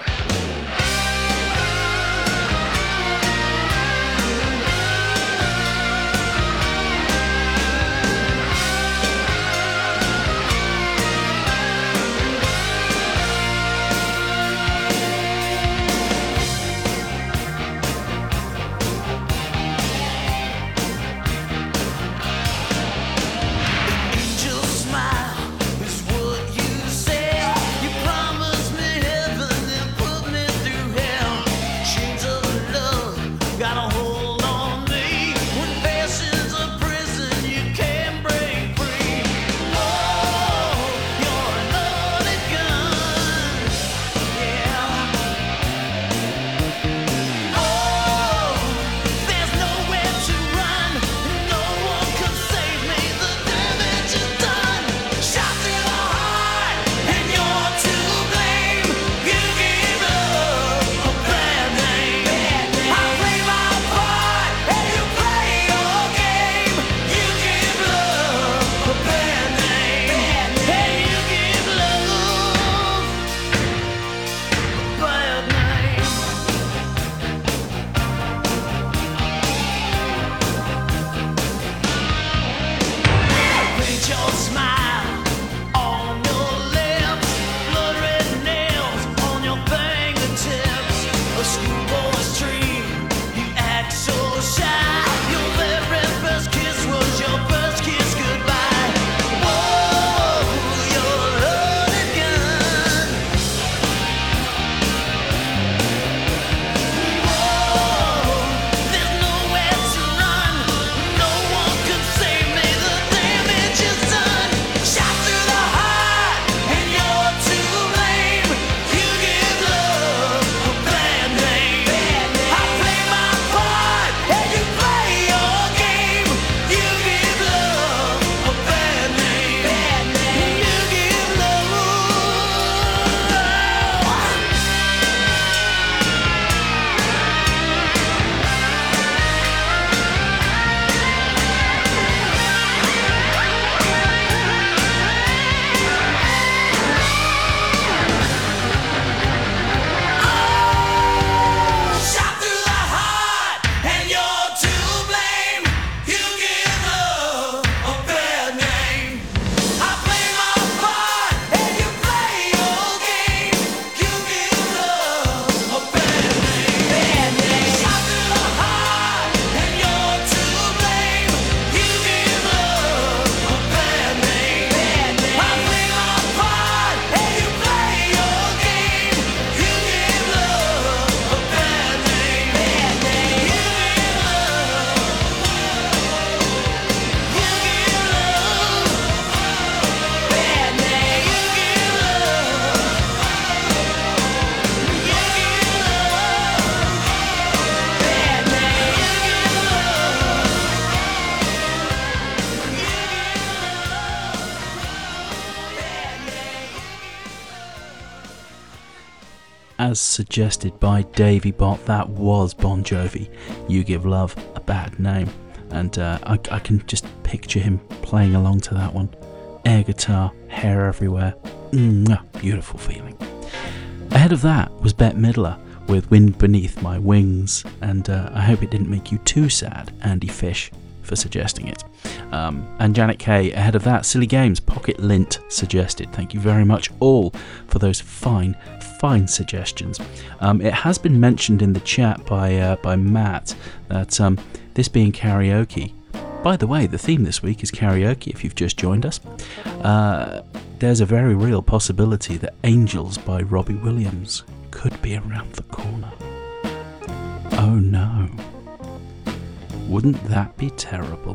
S5: as suggested by Davey Bott, that was Bon Jovi. You Give Love a Bad Name. And I can just picture him playing along to that one. Air guitar, hair everywhere. Beautiful feeling. Ahead of that was Bette Midler with Wind Beneath My Wings. And I hope it didn't make you too sad, Andy Fish, for suggesting it. And Janet Kay, ahead of that, Silly Games, Pocket Lint suggested. Thank you very much all for those fine suggestions. It has been mentioned in the chat by Matt that this being karaoke. By the way, the theme this week is karaoke, if you've just joined us. There's a very real possibility that Angels by Robbie Williams could be around the corner. Oh no. Wouldn't that be terrible?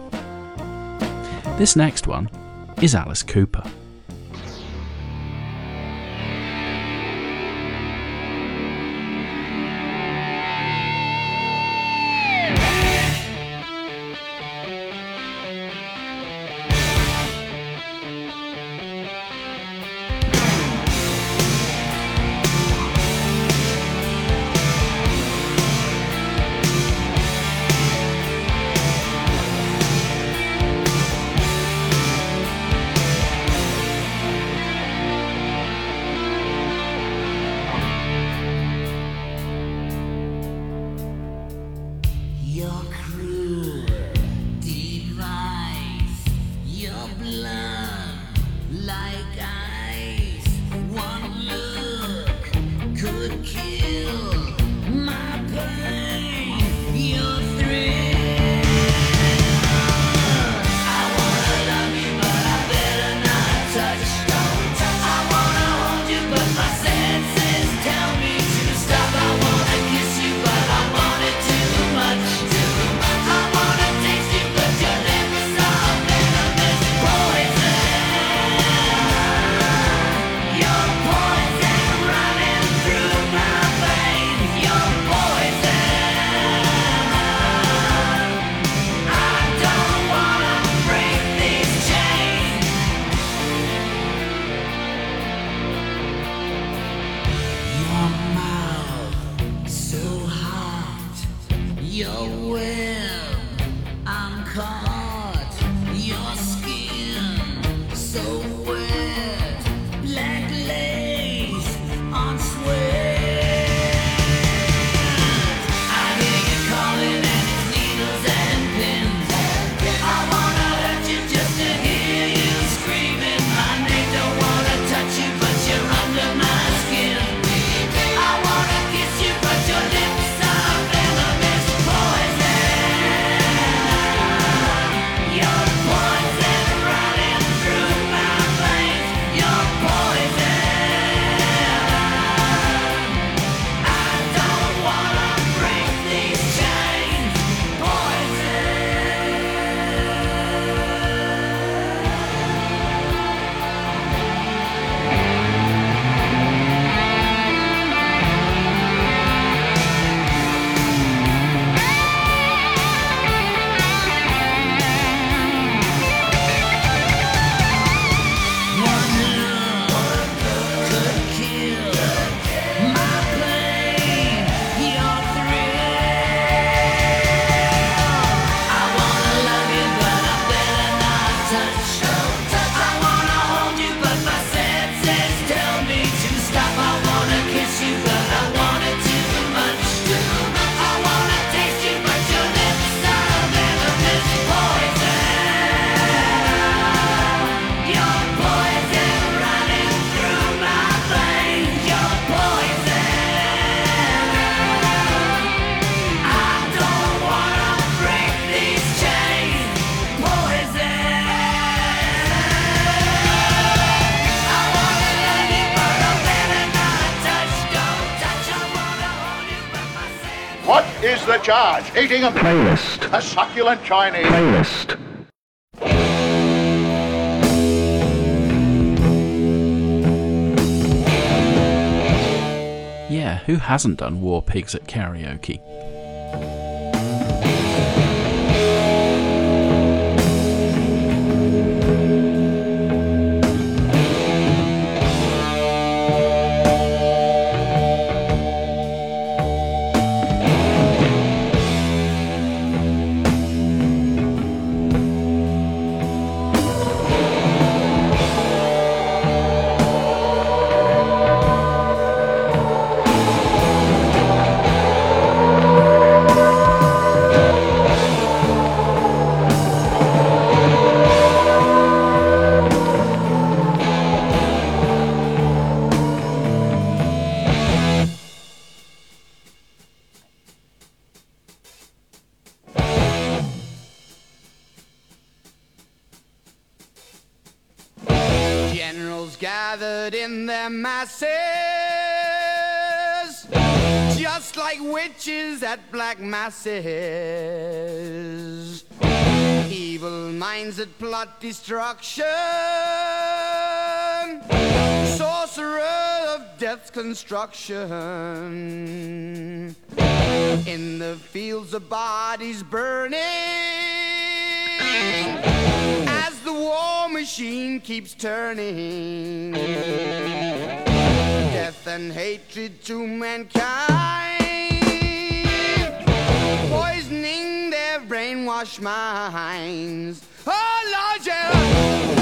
S5: This next one is Alice Cooper.
S15: What is the charge? Eating a
S14: Playlist.
S15: A succulent Chinese
S14: Playlist.
S5: Yeah, who hasn't done War Pigs at karaoke?
S6: gathered in their masses, just like witches at black masses. Evil minds that plot destruction, sorcerer of death's construction. In the fields of bodies burning, as the war machine keeps turning. Death and hatred to mankind, poisoning their brainwashed minds. Oh Lord, yeah.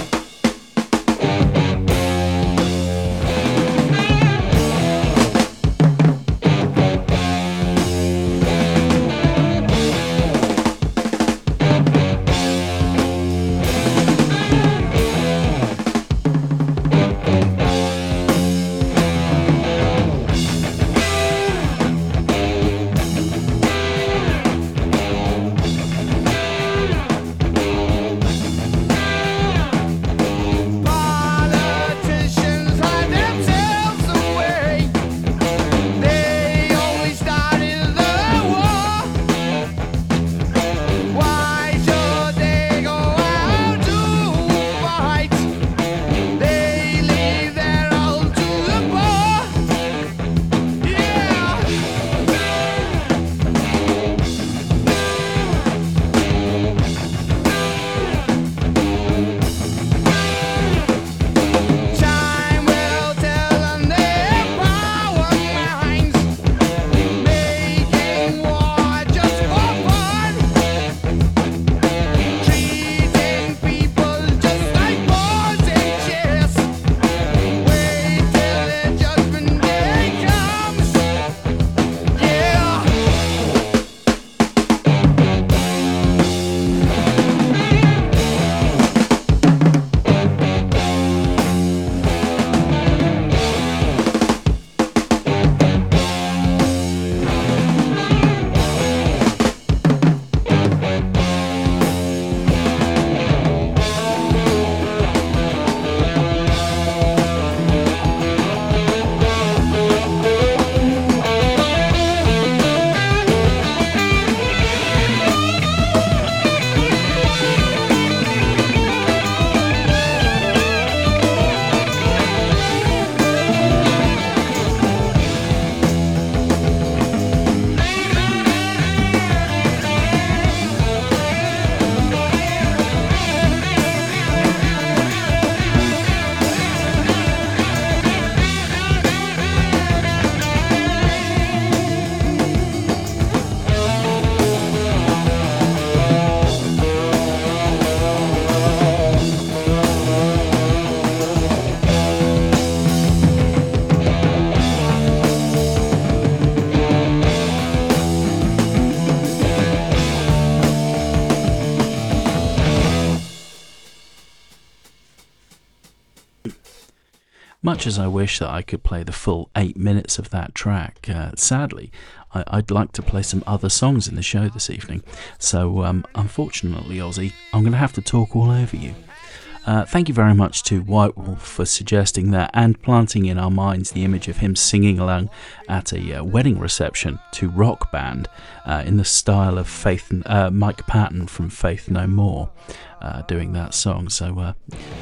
S5: Much as I wish that I could play the full 8 minutes of that track, sadly, I'd like to play some other songs in the show this evening. So, unfortunately, Ozzy, I'm going to have to talk all over you. Thank you very much to White Wolf for suggesting that and planting in our minds the image of him singing along at a wedding reception to Rock Band in the style of Mike Patton from Faith No More doing that song. So,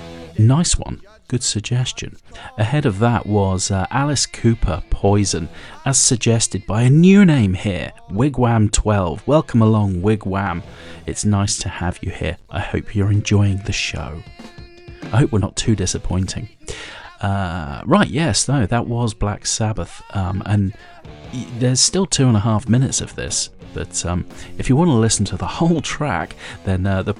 S5: nice one. Good suggestion. Ahead of that was Alice Cooper, Poison, as suggested by a new name here, Wigwam 12. Welcome along, Wigwam. It's nice to have you here. I hope you're enjoying the show. I hope we're not too disappointing. Right, yes, no, that was Black Sabbath, and there's still 2.5 minutes of this. But if you want to listen to the whole track, then the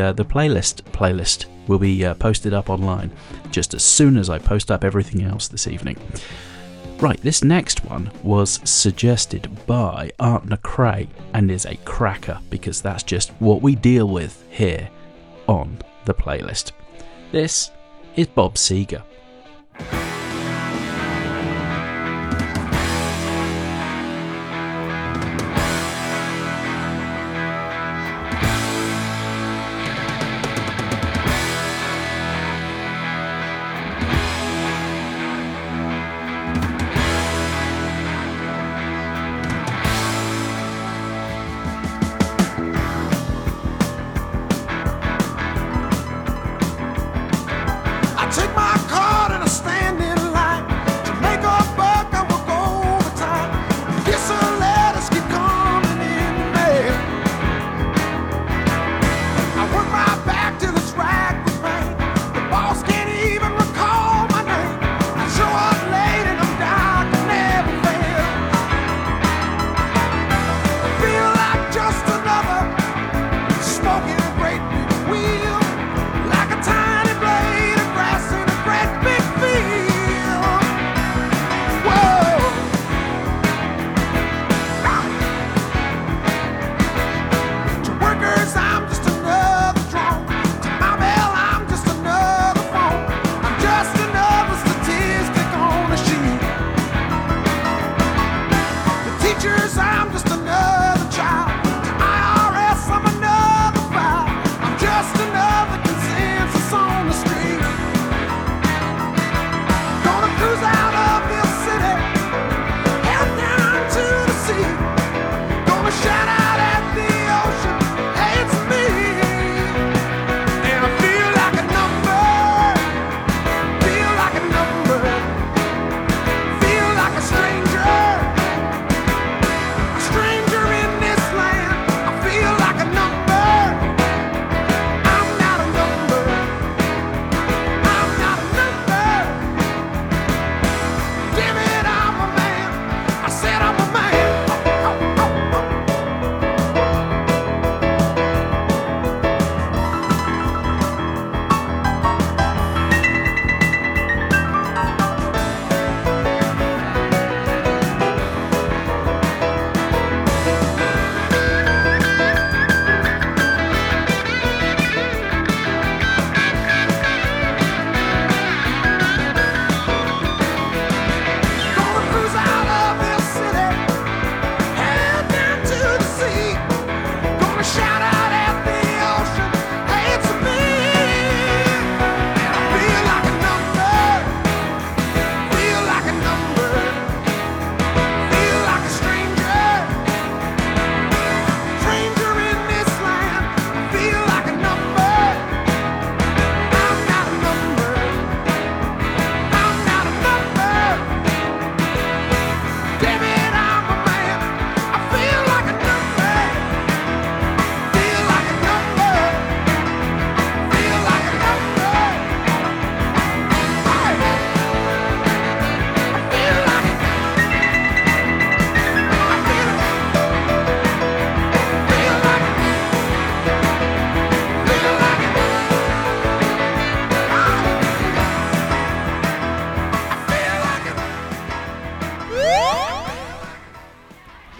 S5: playlist will be posted up online just as soon as I post up everything else this evening. Right, this next one was suggested by Art McRae and is a cracker because that's just what we deal with here on the playlist. This is Bob Seger.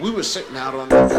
S16: We were sitting out on the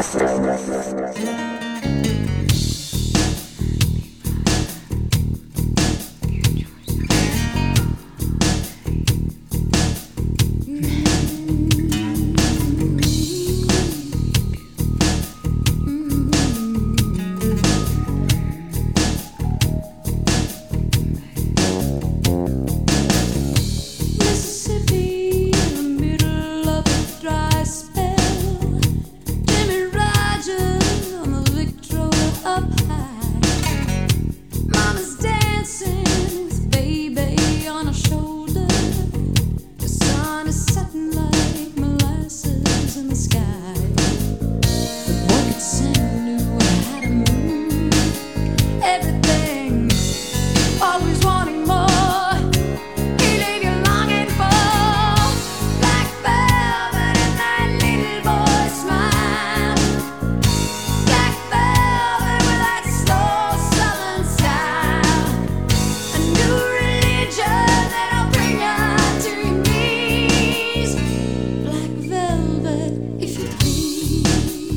S3: Mississippi, in the middle of a dry spell. Jimmy Rogers on the Victrola up high. Mama's dancing with baby on her shoulder. The sun is setting like molasses in the sky. The boy could sing, knew how to move. Everything, always wanting more. He leave you longing for black velvet and that little boy smile. Black velvet with that slow southern style. A new religion that'll bring you to your knees. Black velvet, if you please.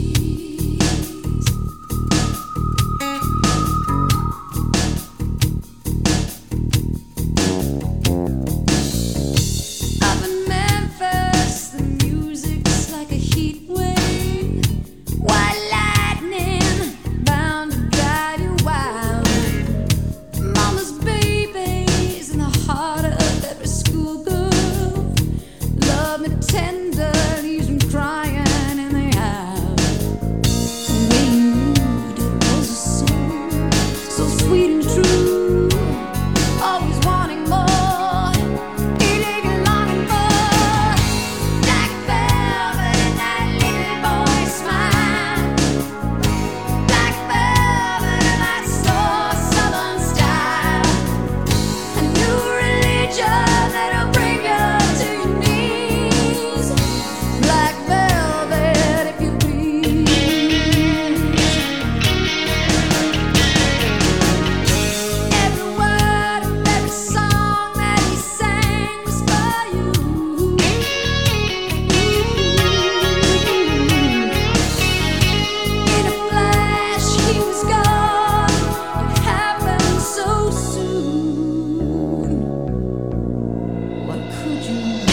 S3: Up in Memphis, the music's like a heat wave. White lightning, bound to drive you wild. Mama's babies in the heart of every schoolgirl. Love me tender, leaves me crying in the aisle. The way you moved, it was a song, so sweet and true. Always wanting more. He leave you longing for black velvet and that little boy smile. Black velvet and that slow southern style. A new religion that'll bring you to your knees. Black velvet, if you please. Every word of every song that he sang was for you. In a flash, he was gone. It happened so soon. What could you do?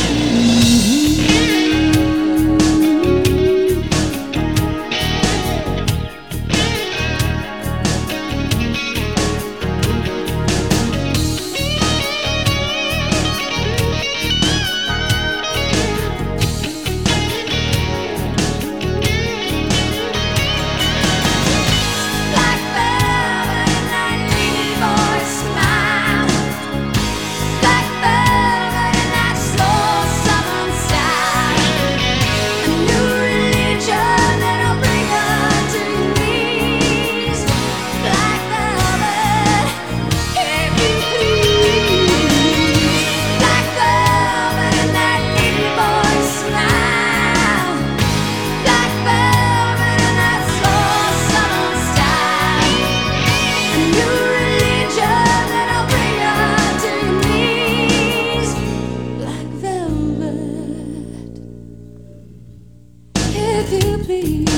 S3: Black velvet and that little boy smile. Black velvet and that slow southern style. A new religion that'll bring you to your knees. Black velvet, if you please. Black velvet and that little boy smile. Black velvet and that slow southern style. A new religion that'll bring you to your knees. Black velvet, if you please.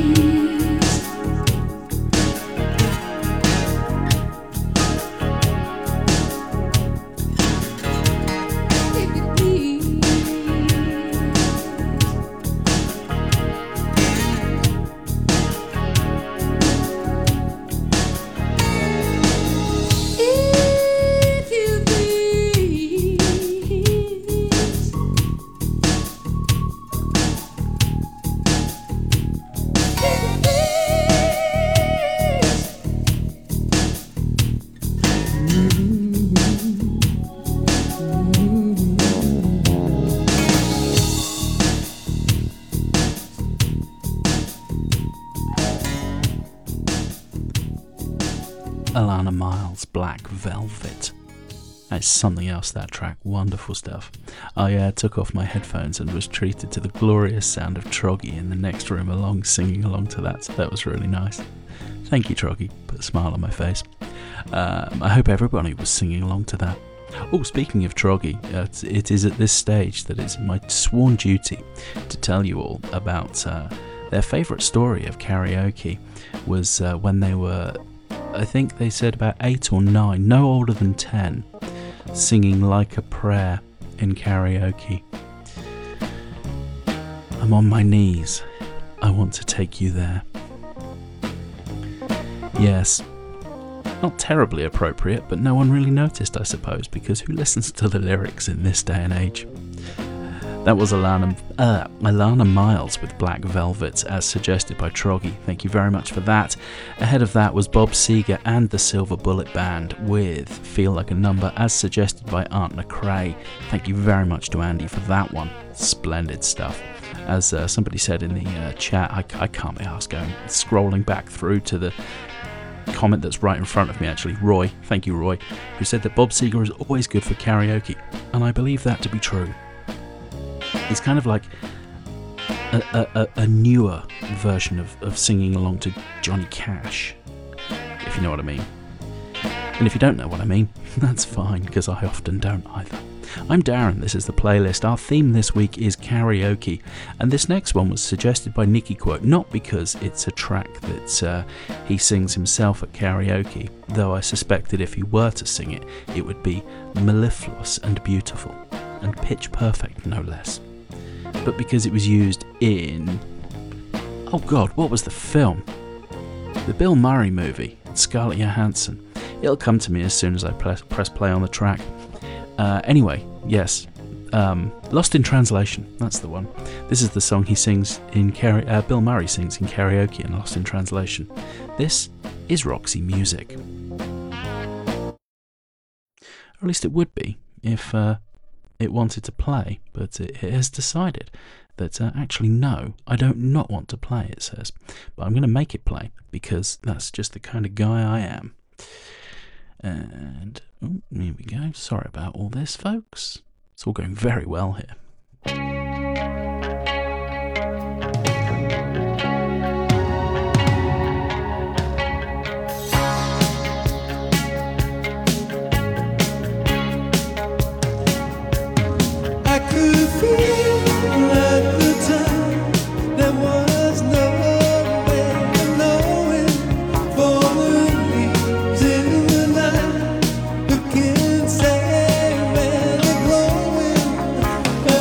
S3: If you please. If you please.
S5: Alana Miles, Black Velvet. That's something else, that track. Wonderful stuff. I took off my headphones and was treated to the glorious sound of Troggy in the next room along, singing along to that, so that was really nice. Thank you, Troggy. Put a smile on my face. I hope everybody was singing along to that. Oh, speaking of Troggy, it is at this stage that it's my sworn duty to tell you all about their favourite story of karaoke was when they were, I think they said about 8 or 9, no older than 10, singing Like a Prayer in karaoke. I'm on my knees. I want to take you there. Yes. Not terribly appropriate, but no one really noticed, I suppose, because who listens to the lyrics in this day and age? That was Alana Miles with Black Velvet, as suggested by Troggy. Thank you very much for that. Ahead of that was Bob Seger and the Silver Bullet Band with Feel Like a Number, as suggested by Aunt McRae. Thank you very much to Andy for that one. Splendid stuff. As somebody said in the chat, I can't be asked going scrolling back through to the comment that's right in front of me, actually. Roy, thank you Roy, who said that Bob Seger is always good for karaoke, and I believe that to be true. It's kind of like a newer version of singing along to Johnny Cash, if you know what I mean. And if you don't know what I mean, that's fine, because I often don't either. I'm Darren, this is the playlist. Our theme this week is karaoke, and this next one was suggested by Nicky Quote, not because it's a track that he sings himself at karaoke, though I suspect that if he were to sing it, it would be mellifluous and beautiful, and pitch perfect, no less. But because it was used in... oh god, what was the film? The Bill Murray movie, Scarlett Johansson. It'll come to me as soon as I press play on the track. Anyway, yes, Lost in Translation, that's the one. This is the song he sings in Bill Murray sings in karaoke in Lost in Translation. This is Roxy music. Or at least it would be if it wanted to play, but it has decided that actually no, I don't not want to play, it says. But I'm going to make it play because that's just the kind of guy I am. And here we go. Sorry about all this, folks. It's all going very well here.
S6: I could feel at the time there was no way of knowing, for the leaves in the night who can say where they're growing.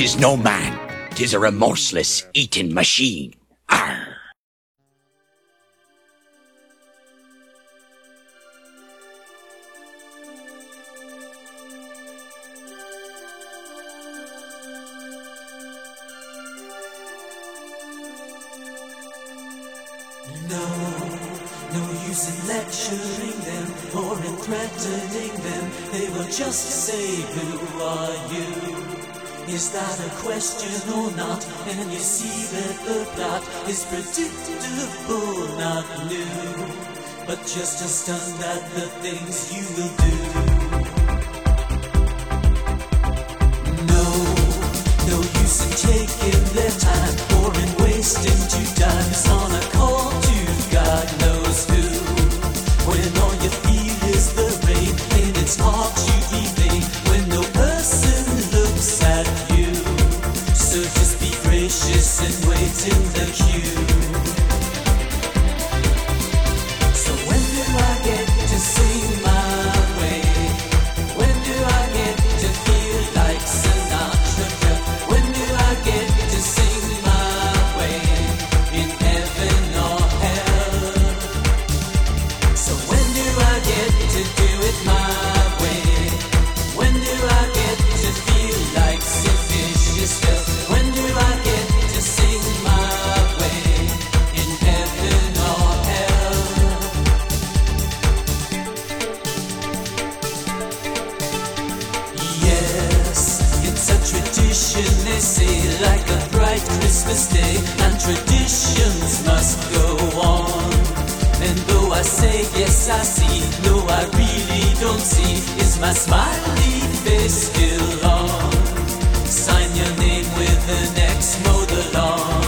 S16: 'Tis no man, 'tis a remorseless eating machine. Arr!
S17: No use in lecturing them or in threatening them. They will just say, who are you? Is that a question or not? And you see that the plot is predictable, not new, but just a stunt at the things you will do. No use in taking their time or in wasting 2 dimes on a call to God knows who. When all you feel is the rain and it's hard to be vain when no person looks at you. So just be gracious and wait in the queue. So when do I get to sing my way? When do I get to feel like Sinatra? When do I get to sing my way in heaven or hell? So when do I get to do it my way? When do I get to feel like Sid Vicious felt? When do I get to sing my way in heaven or hell? Yes, it's a tradition, they say, like a bright Christmas day, and traditions must go on. And though I say yes I see, no I really don't see, is my smiley face still on? Sign your name with an X, mow the lawn.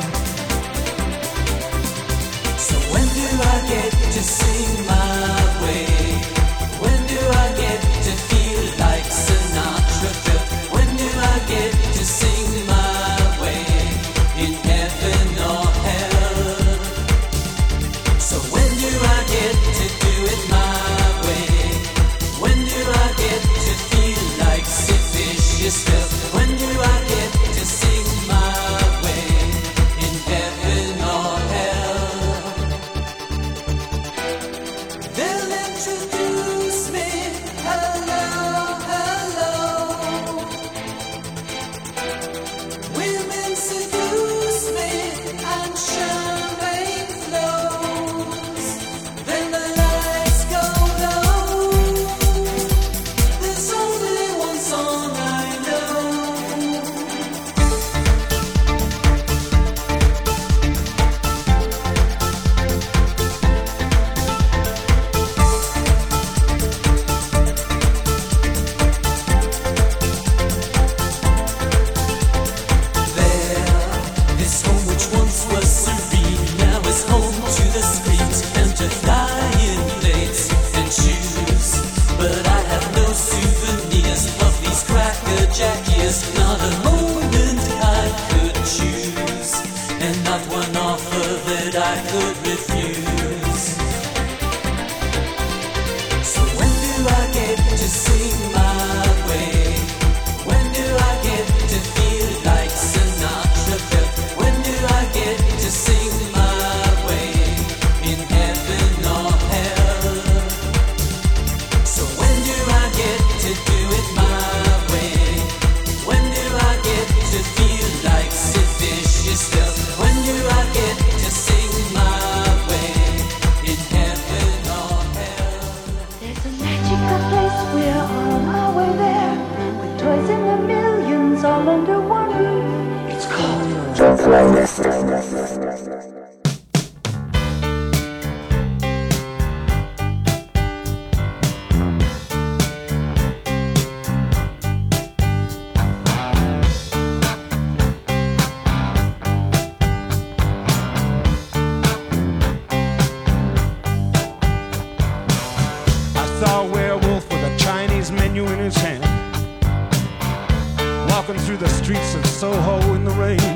S17: So when do I get to sing my way? When do I get to feel like Sinatra? When do I get to sing my way in heaven or hell? So when do I get to do it my way? When do I get to feel like Sid Vicious felt? When do I get to sing my way in heaven or hell? They'll introduce me, hello, hello. Women seduce me and champagne flows. Then the lights go low. There's only one song I know. This home which once was serene now is home to the street and to flying plates and shoes. But I have no souvenirs of these cracker jack years, not a moment I could choose, and not one offer that I could refuse. So when do I get to sing my way? When do I get to feel like Sinatra? When do I get to sing my way in heaven or hell? So when do I get to do it my way? When do I get to feel like Sid Vicious felt? When do I get to sing my way in heaven or hell?
S18: There's a magical place, we're on our way there, with toys in the millions all under one roof. It's called The Playlist.
S8: I saw a werewolf with a Chinese menu in his hand, walking through the streets of Soho in the rain.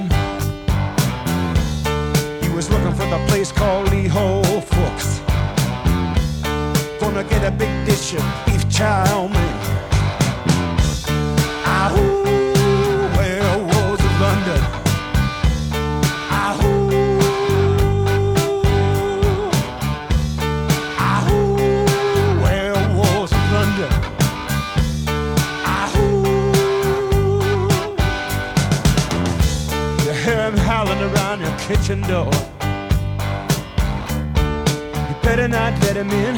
S8: He was looking for the place called Lee Ho Fooks. Gonna get a big dish of beef chow mein. Ah, ooh, well,
S6: kitchen door. You better not let him in.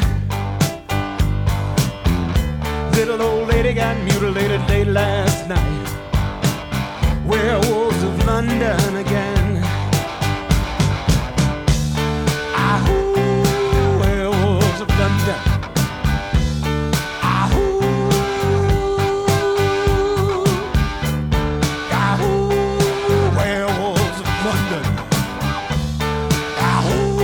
S6: Little old lady got mutilated late last night. Werewolves of London again. Ahoo, werewolves of London. Ahoo, ahoo, werewolves of London. Ahoo.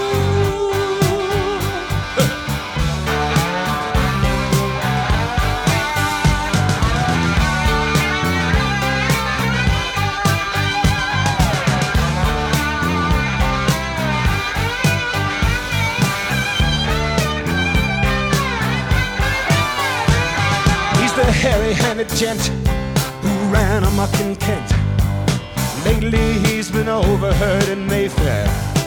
S6: The hairy-handed gent who ran amok in Kent. Lately he's been overheard in Mayfair.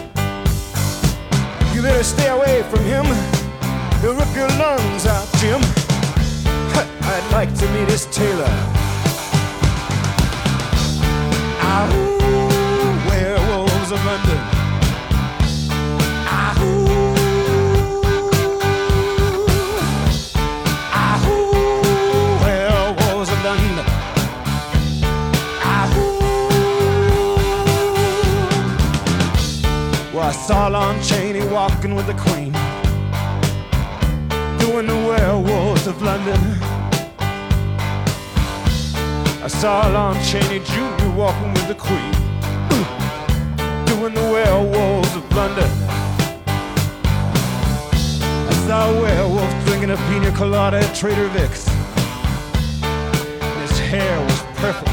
S6: You better stay away from him. He'll rip your lungs out, Jim. I'd like to meet his tailor. Ahoo, werewolves of London. Ahoo. I saw Lon Chaney walking with the Queen, doing the werewolves of London. I saw Lon Chaney Jr. walking with the Queen, doing the werewolves of London. I saw a werewolf drinking a pina colada at Trader Vic's. His hair was perfect.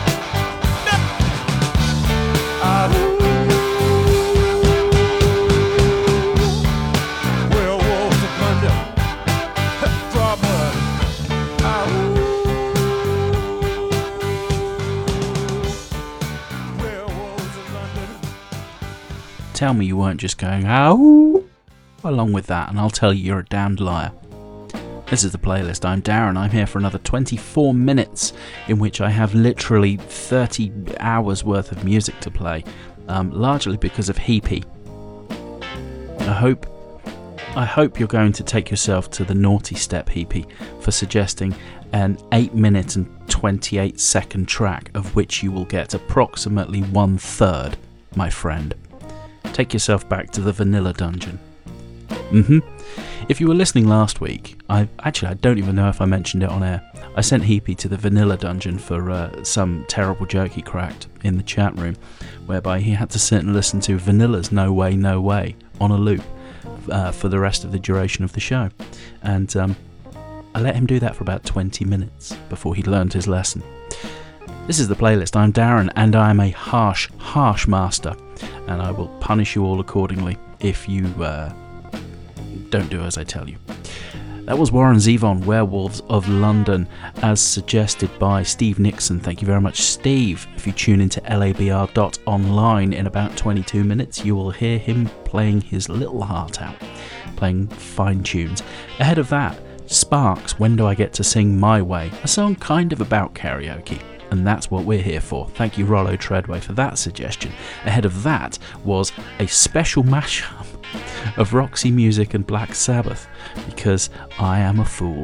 S5: Tell me you weren't just going, ow, along with that, and I'll tell you you're a damned liar. This is The Playlist. I'm Darren. I'm here for another 24 minutes in which I have literally 30 hours worth of music to play, largely because of Heapy. I hope you're going to take yourself to the naughty step, Heapy, for suggesting an 8-minute and 28-second track of which you will get approximately 1/3, my friend. Take yourself back to the Vanilla Dungeon. If you were listening last week, I don't even know if I mentioned it on air. I sent Heapy to the Vanilla Dungeon for some terrible joke he cracked in the chat room, whereby he had to sit and listen to Vanilla's No Way, No Way on a loop for the rest of the duration of the show. And I let him do that for about 20 minutes before he learned his lesson. This is The Playlist. I'm Darren, and I am a harsh, harsh master, and I will punish you all accordingly if you don't do as I tell you. That was Warren Zevon, Werewolves of London, as suggested by Steve Nixon. Thank you very much, Steve. If you tune into labr.online in about 22 minutes, you will hear him playing his little heart out, playing fine tunes. Ahead of that, Sparks, When Do I Get to Sing My Way, a song kind of about karaoke. And that's what we're here for. Thank you, Rollo Treadway, for that suggestion. Ahead of that was a special mashup of Roxy Music and Black Sabbath, because I am a fool.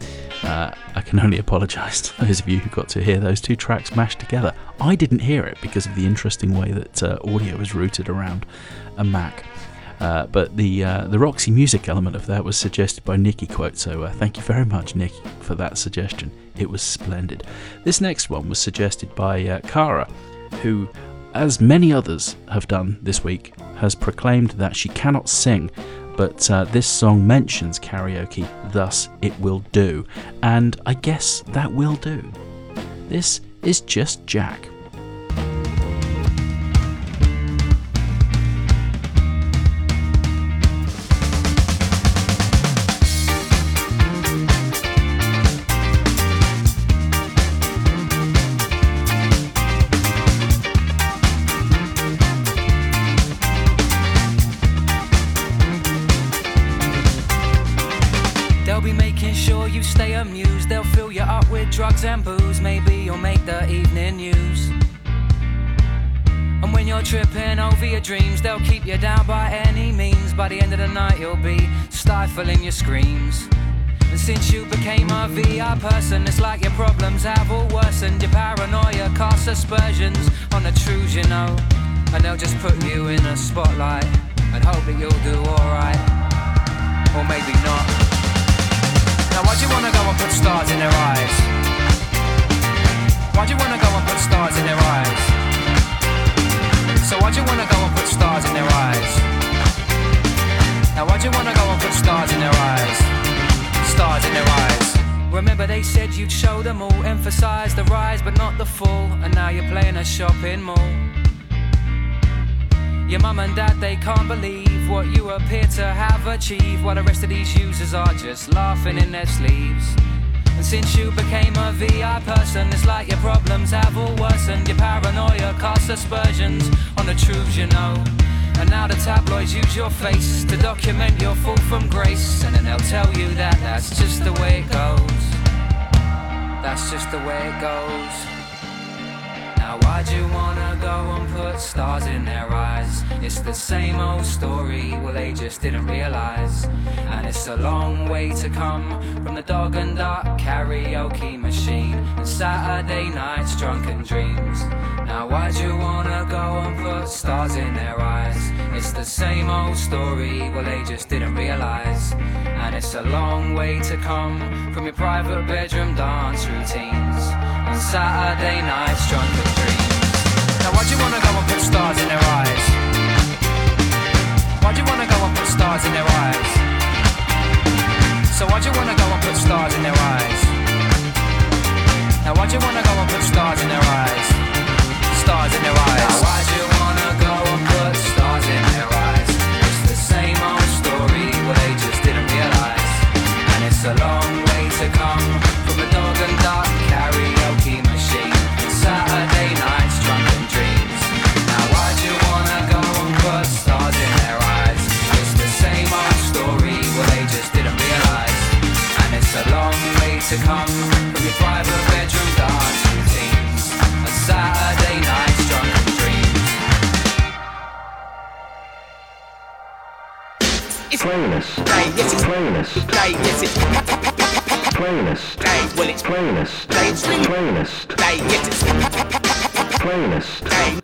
S5: I can only apologise to those of you who got to hear those two tracks mashed together. I didn't hear it because of the interesting way that audio is routed around a Mac. But the Roxy Music element of that was suggested by Nikki Quote, so thank you very much, Nikki, for that suggestion. It was splendid. This next one was suggested by Cara, who, as many others have done this week, has proclaimed that she cannot sing, but this song mentions karaoke, thus it will do. And I guess that will do. This is Just Jack.
S19: Drugs and booze, maybe you'll make the evening news. And when you're tripping over your dreams, they'll keep you down by any means. By the end of the night you'll be stifling your screams. And since you became a VI person, it's like your problems have all worsened. Your paranoia casts aspersions on the truths you know, and they'll just put you in a spotlight and hope that you'll do alright, or maybe not. Now why'd you wanna go and put stars in their eyes? Why'd you wanna go and put stars in their eyes? So why'd you wanna go and put stars in their eyes? Now why'd you wanna go and put stars in their eyes? Stars in their eyes. Remember they said you'd show them all, emphasize the rise but not the fall, and now you're playing a shopping mall. Your mum and dad, they can't believe what you appear to have achieved, while the rest of these users are just laughing in their sleeves. And since you became a VI person, it's like your problems have all worsened. Your paranoia casts aspersions on the truths you know, and now the tabloids use your face to document your fall from grace. And then they'll tell you that that's just the way it goes. That's just the way it goes. Now why'd you wanna go and put stars in their eyes? It's the same old story, well they just didn't realise. And it's a long way to come from the Dog and Duck karaoke machine and Saturday nights drunken dreams. Now why'd you wanna go and put stars in their eyes? It's the same old story, well they just didn't realise. And it's a long way to come from your private bedroom dance routines on Saturday nights drunken dreams. Now why'd you wanna go and put stars in their eyes? Why'd you wanna go and put stars in their eyes? So why'd you wanna go and put stars in their eyes? Now why'd you wanna go and put stars in their eyes? Stars in their eyes. Now why'd you wanna go and put stars in their eyes? It's the same old story, well they just didn't realise. And it's a long way to come from the Dog and Duck karaoke machine Saturday nights drunken dreams. Now why'd you wanna go and put stars in their eyes? It's the same old story, well they just didn't realise. And it's a long way to come from your private bedroom dance routines on Saturday nights drunken dreams.
S20: It's playlist. Hey, yes it's playlist. Hey, yes it's playlist. Hey, well it's playlist. Hey, it's playlist. Hey, yes it's playlist. Hey.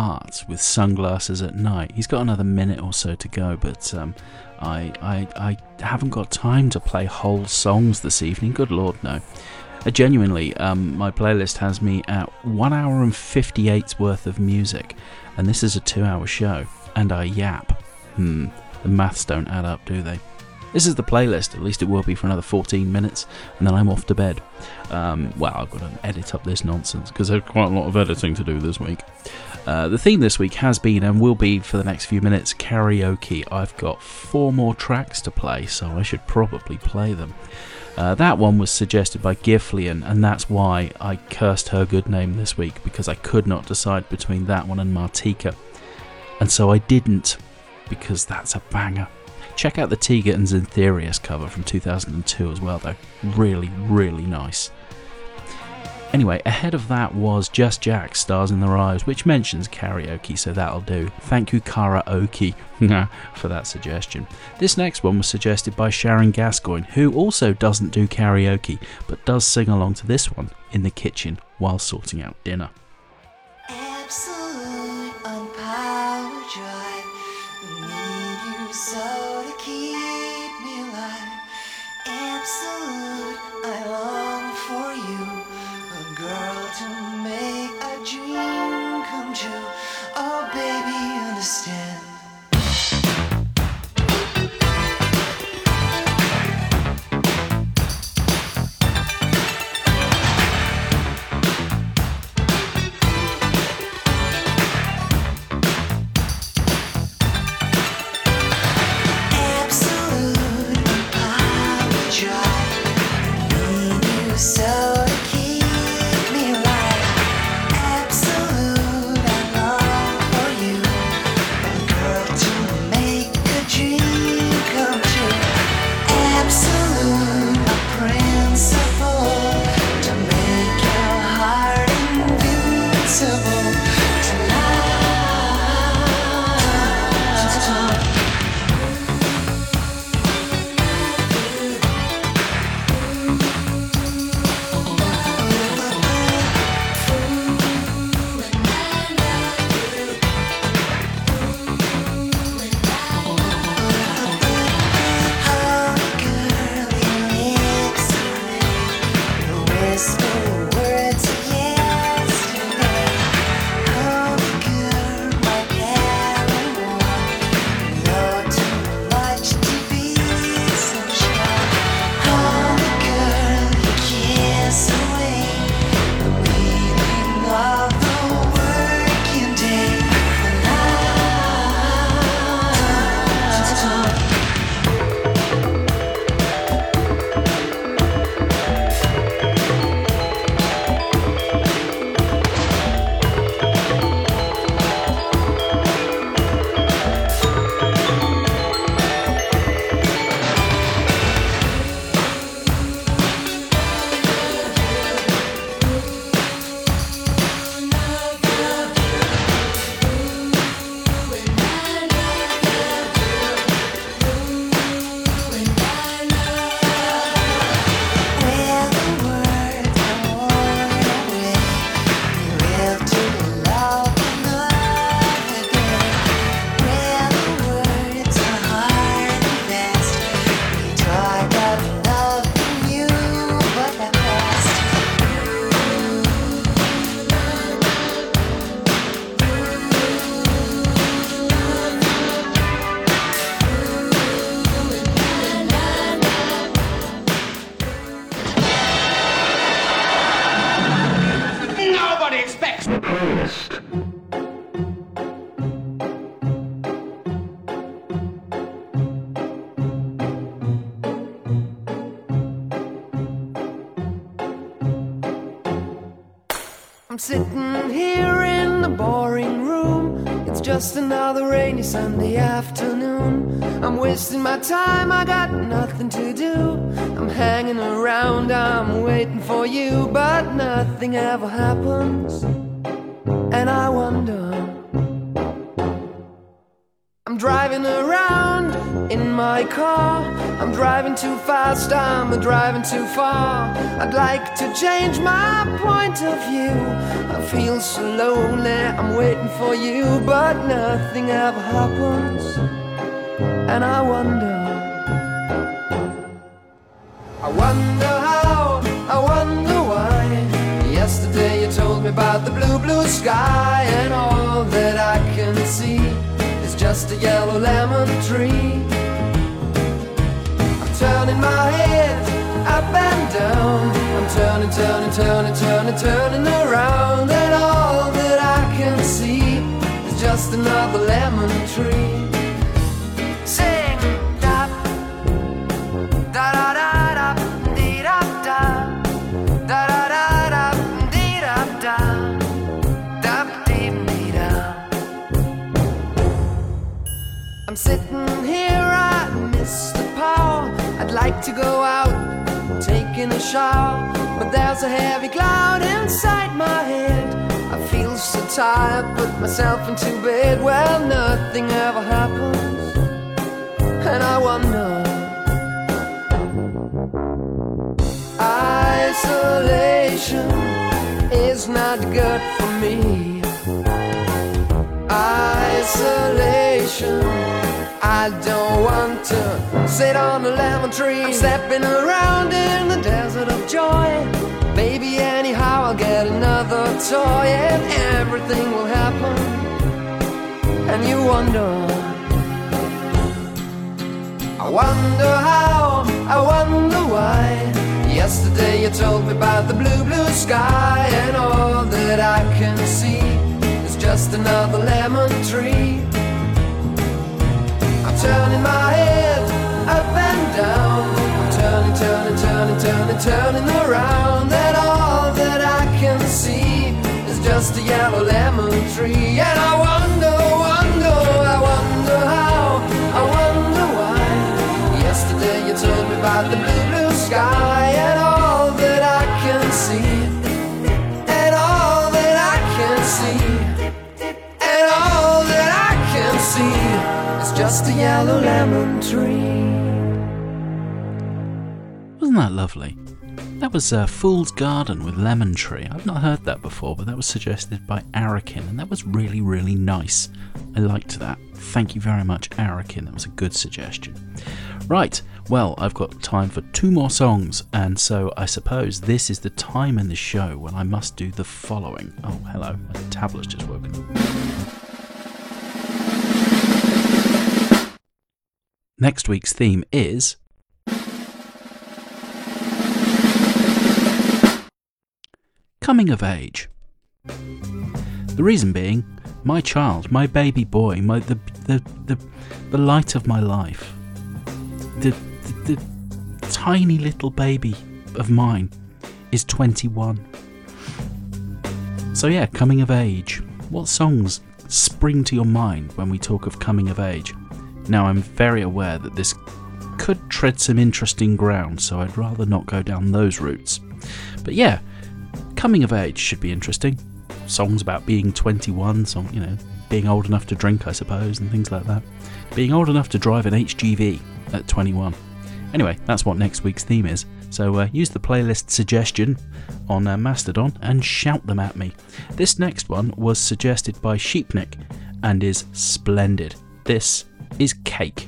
S5: Heart with Sunglasses at Night. He's got another minute or so to go, but I haven't got time to play whole songs this evening. Good Lord, no. Genuinely, my playlist has me at 1 hour and 58 worth of music, and this is a 2-hour show, and I yap. The maths don't add up, do they? This is the playlist, at least it will be for another 14 minutes, and then I'm off to bed. Well, I've got to edit up this nonsense, because there's quite a lot of editing to do this week. The theme this week has been, and will be for the next few minutes, karaoke. I've got 4 more tracks to play, so I should probably play them. That one was suggested by Giflian, and that's why I cursed her good name this week, because I could not decide between that one and Martika. And so I didn't, because that's a banger. Check out the Tiga and Zintherius cover from 2002 as well, though. Really, really nice. Anyway, ahead of that was Just Jack, Stars in Their Eyes, which mentions karaoke, so that'll do. Thank you, Karaoke, for that suggestion. This next one was suggested by Sharon Gascoigne, who also doesn't do karaoke, but does sing along to this one in the kitchen while sorting out dinner.
S3: Absolute on power drive. Need you so to keep me alive. Absolute, I long for you. A girl to make a dream come true. Oh, baby, understand. So to keep me alive, absolute, I long for you. A girl to make a dream come true. Absolute, a principle to make your heart invincible tonight.
S10: I'm sitting here in the boring room. It's just another rainy Sunday afternoon. I'm wasting my time, I got nothing to do. I'm hanging around, I'm waiting for you, but nothing ever happens. And I wonder, I'm driving around in my car, I'm driving too fast, I'm driving too far. I'd like to change my point of view. I feel so lonely, I'm waiting for you, but nothing ever happens. And I wonder how, I wonder why. Yesterday you told me about the blue, blue sky, and all that I can see is just a yellow lemon tree. I'm turning my head up and down. I'm turning, turning, turning, turning, turning around, and all that I can see is just another lemon tree. Sing, da, da, da, da. I'm sitting here, I miss the power. I'd like to go out, taking a shower, but there's a heavy cloud inside my head. I feel so tired, put myself into bed. Well, nothing ever happens, and I wonder. Isolation is not good for me. Isolation, I don't want to sit on a lemon tree. I'm stepping around in the desert of joy. Maybe anyhow I'll get another toy, and everything will happen. And you wonder, I wonder how, I wonder why. Yesterday you told me about the blue, blue sky, and all that I can see is just another lemon tree. I'm turning my head up and down. I'm turning, turning, turning, turning, turning around, and all that I can see is just a yellow lemon tree. And I wonder, wonder, I wonder how, I wonder why. Yesterday you told me about the blue, blue sky, and all that I can see, and all that I can see, and all that I can see is just a yellow lemon tree.
S5: Wasn't that lovely? That was Fool's Garden with Lemon Tree. I've not heard that before, but that was suggested by Arakin, and that was really, really nice. I liked that. Thank you very much, Arakin. That was a good suggestion. Right, well, I've got time for 2 more songs, and so I suppose this is the time in the show when I must do the following. Oh, hello, my tablet's just woken up. Next week's theme is coming of age. The reason being, my child, my baby boy, the light of my life, the tiny little baby of mine is 21. So yeah, coming of age. What songs spring to your mind when we talk of coming of age? Now, I'm very aware that this could tread some interesting ground, so I'd rather not go down those routes. But yeah, coming of age should be interesting. Songs about being 21, being old enough to drink, I suppose, and things like that. Being old enough to drive an HGV at 21. Anyway, that's what next week's theme is. So use the playlist suggestion on Mastodon and shout them at me. This next one was suggested by Sheepnik and is splendid. This is Cake.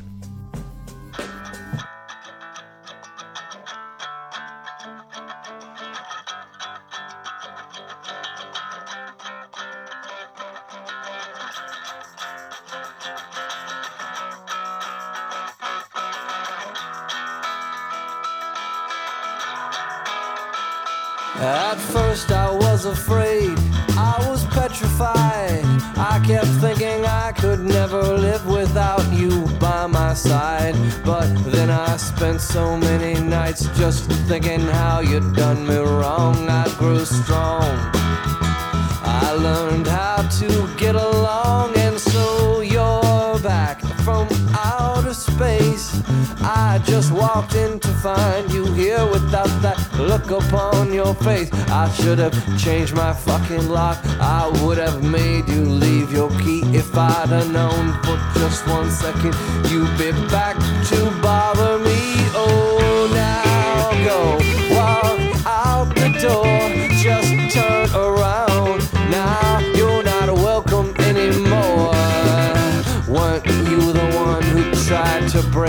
S10: At first I was afraid, I was petrified. I kept thinking I could never live without you by my side. But then I spent so many nights just thinking how you'd done me wrong. I grew strong, I learned how to get along, and so you're back from outer space. I just walked in to find you here without that look upon your face. I should have changed my fucking lock. I would have made you leave your key if I'd have known for just 1 second you'd be back to bother me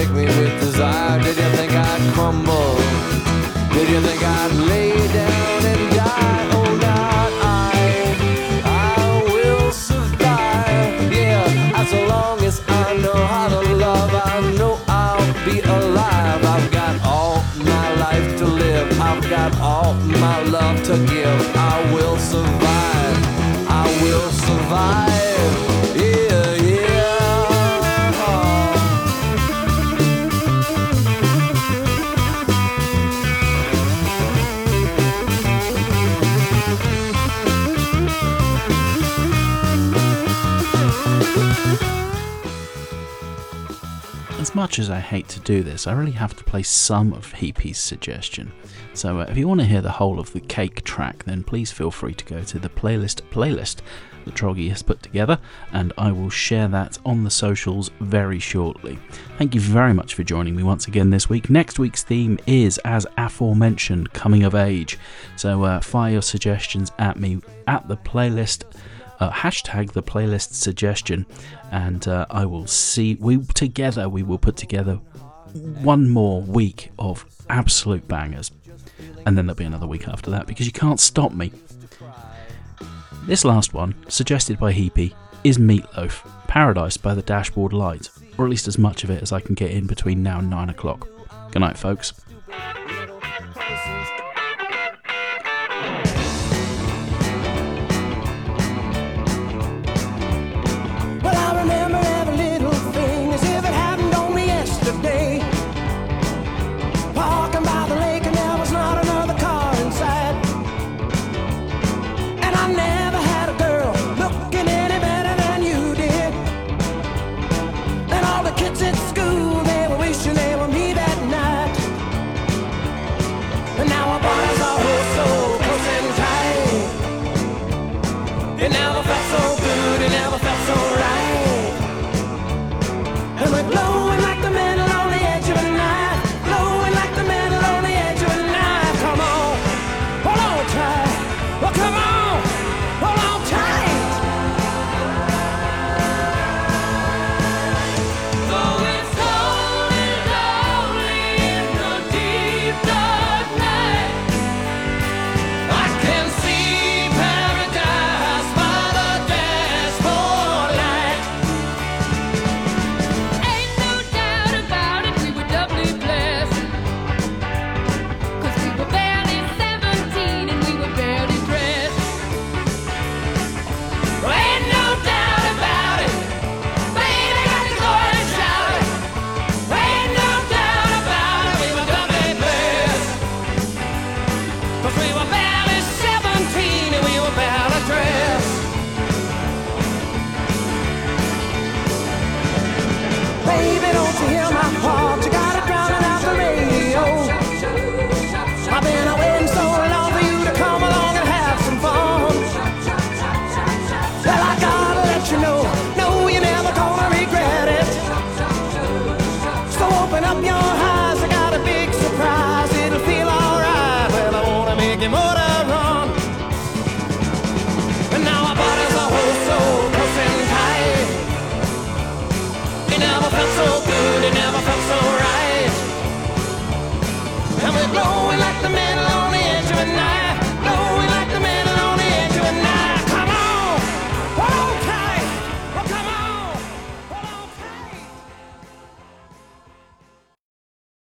S6: break me with desire? Did you think I'd crumble? Did you think I'd lay down and die? Oh, God, I will survive. Yeah, as long as I know how to love, I know I'll be alive. I've got all my life to live. I've got all my love to give. I will survive. I will survive. Yeah, yeah.
S5: As much as I hate to do this, I really have to play some of Heapy's suggestion. So if you want to hear the whole of the Cake track, then please feel free to go to the playlist that Troggy has put together, and I will share that on the socials very shortly. Thank you very much for joining me once again this week. Next week's theme is, as aforementioned, coming of age. So fire your suggestions at me at the playlist. Hashtag the playlist suggestion, and I will see. We will put together one more week of absolute bangers, and then there'll be another week after that because you can't stop me. This last one, suggested by Heapy, is Meatloaf, Paradise by the Dashboard Light, or at least as much of it as I can get in between now and 9 o'clock. Good night, folks.
S10: Well, I remember every little thing as if it happened only yesterday. Walking by the lake and there was not another car inside. And I never had a girl looking any better than you did. And all the kids at school, they were wishing they were me that night. And now our bodies are so close and tight. It never felt so good, it never felt so right. And we're glowing like the metal on the edge of a knife. Glowing like the metal on the edge of a knife. Come on, hold on tight. Well, come on, hold on tight.
S17: Though it's lonely, lonely in the deep dark night, I can see paradise by the dashboard light. Ain't no doubt about it, we were doubly blessed, 'cause we were barely 17 and we were barely dressed. Ain't no doubt about it, baby got to go and shout it. Ain't no doubt about it, we were doubly blessed, 'cause we were barely 17 and we were barely dressed.
S10: Baby, don't you hear my heart? You gotta drown it out the radio. I've been waiting so long for you to come along and have some fun. Well, I gotta let you know, no, you're never gonna regret it. So open up your eyes, I got a big surprise. It'll feel alright. Well, I wanna make your motor run. And now our bodies are so close and tight. It never felt so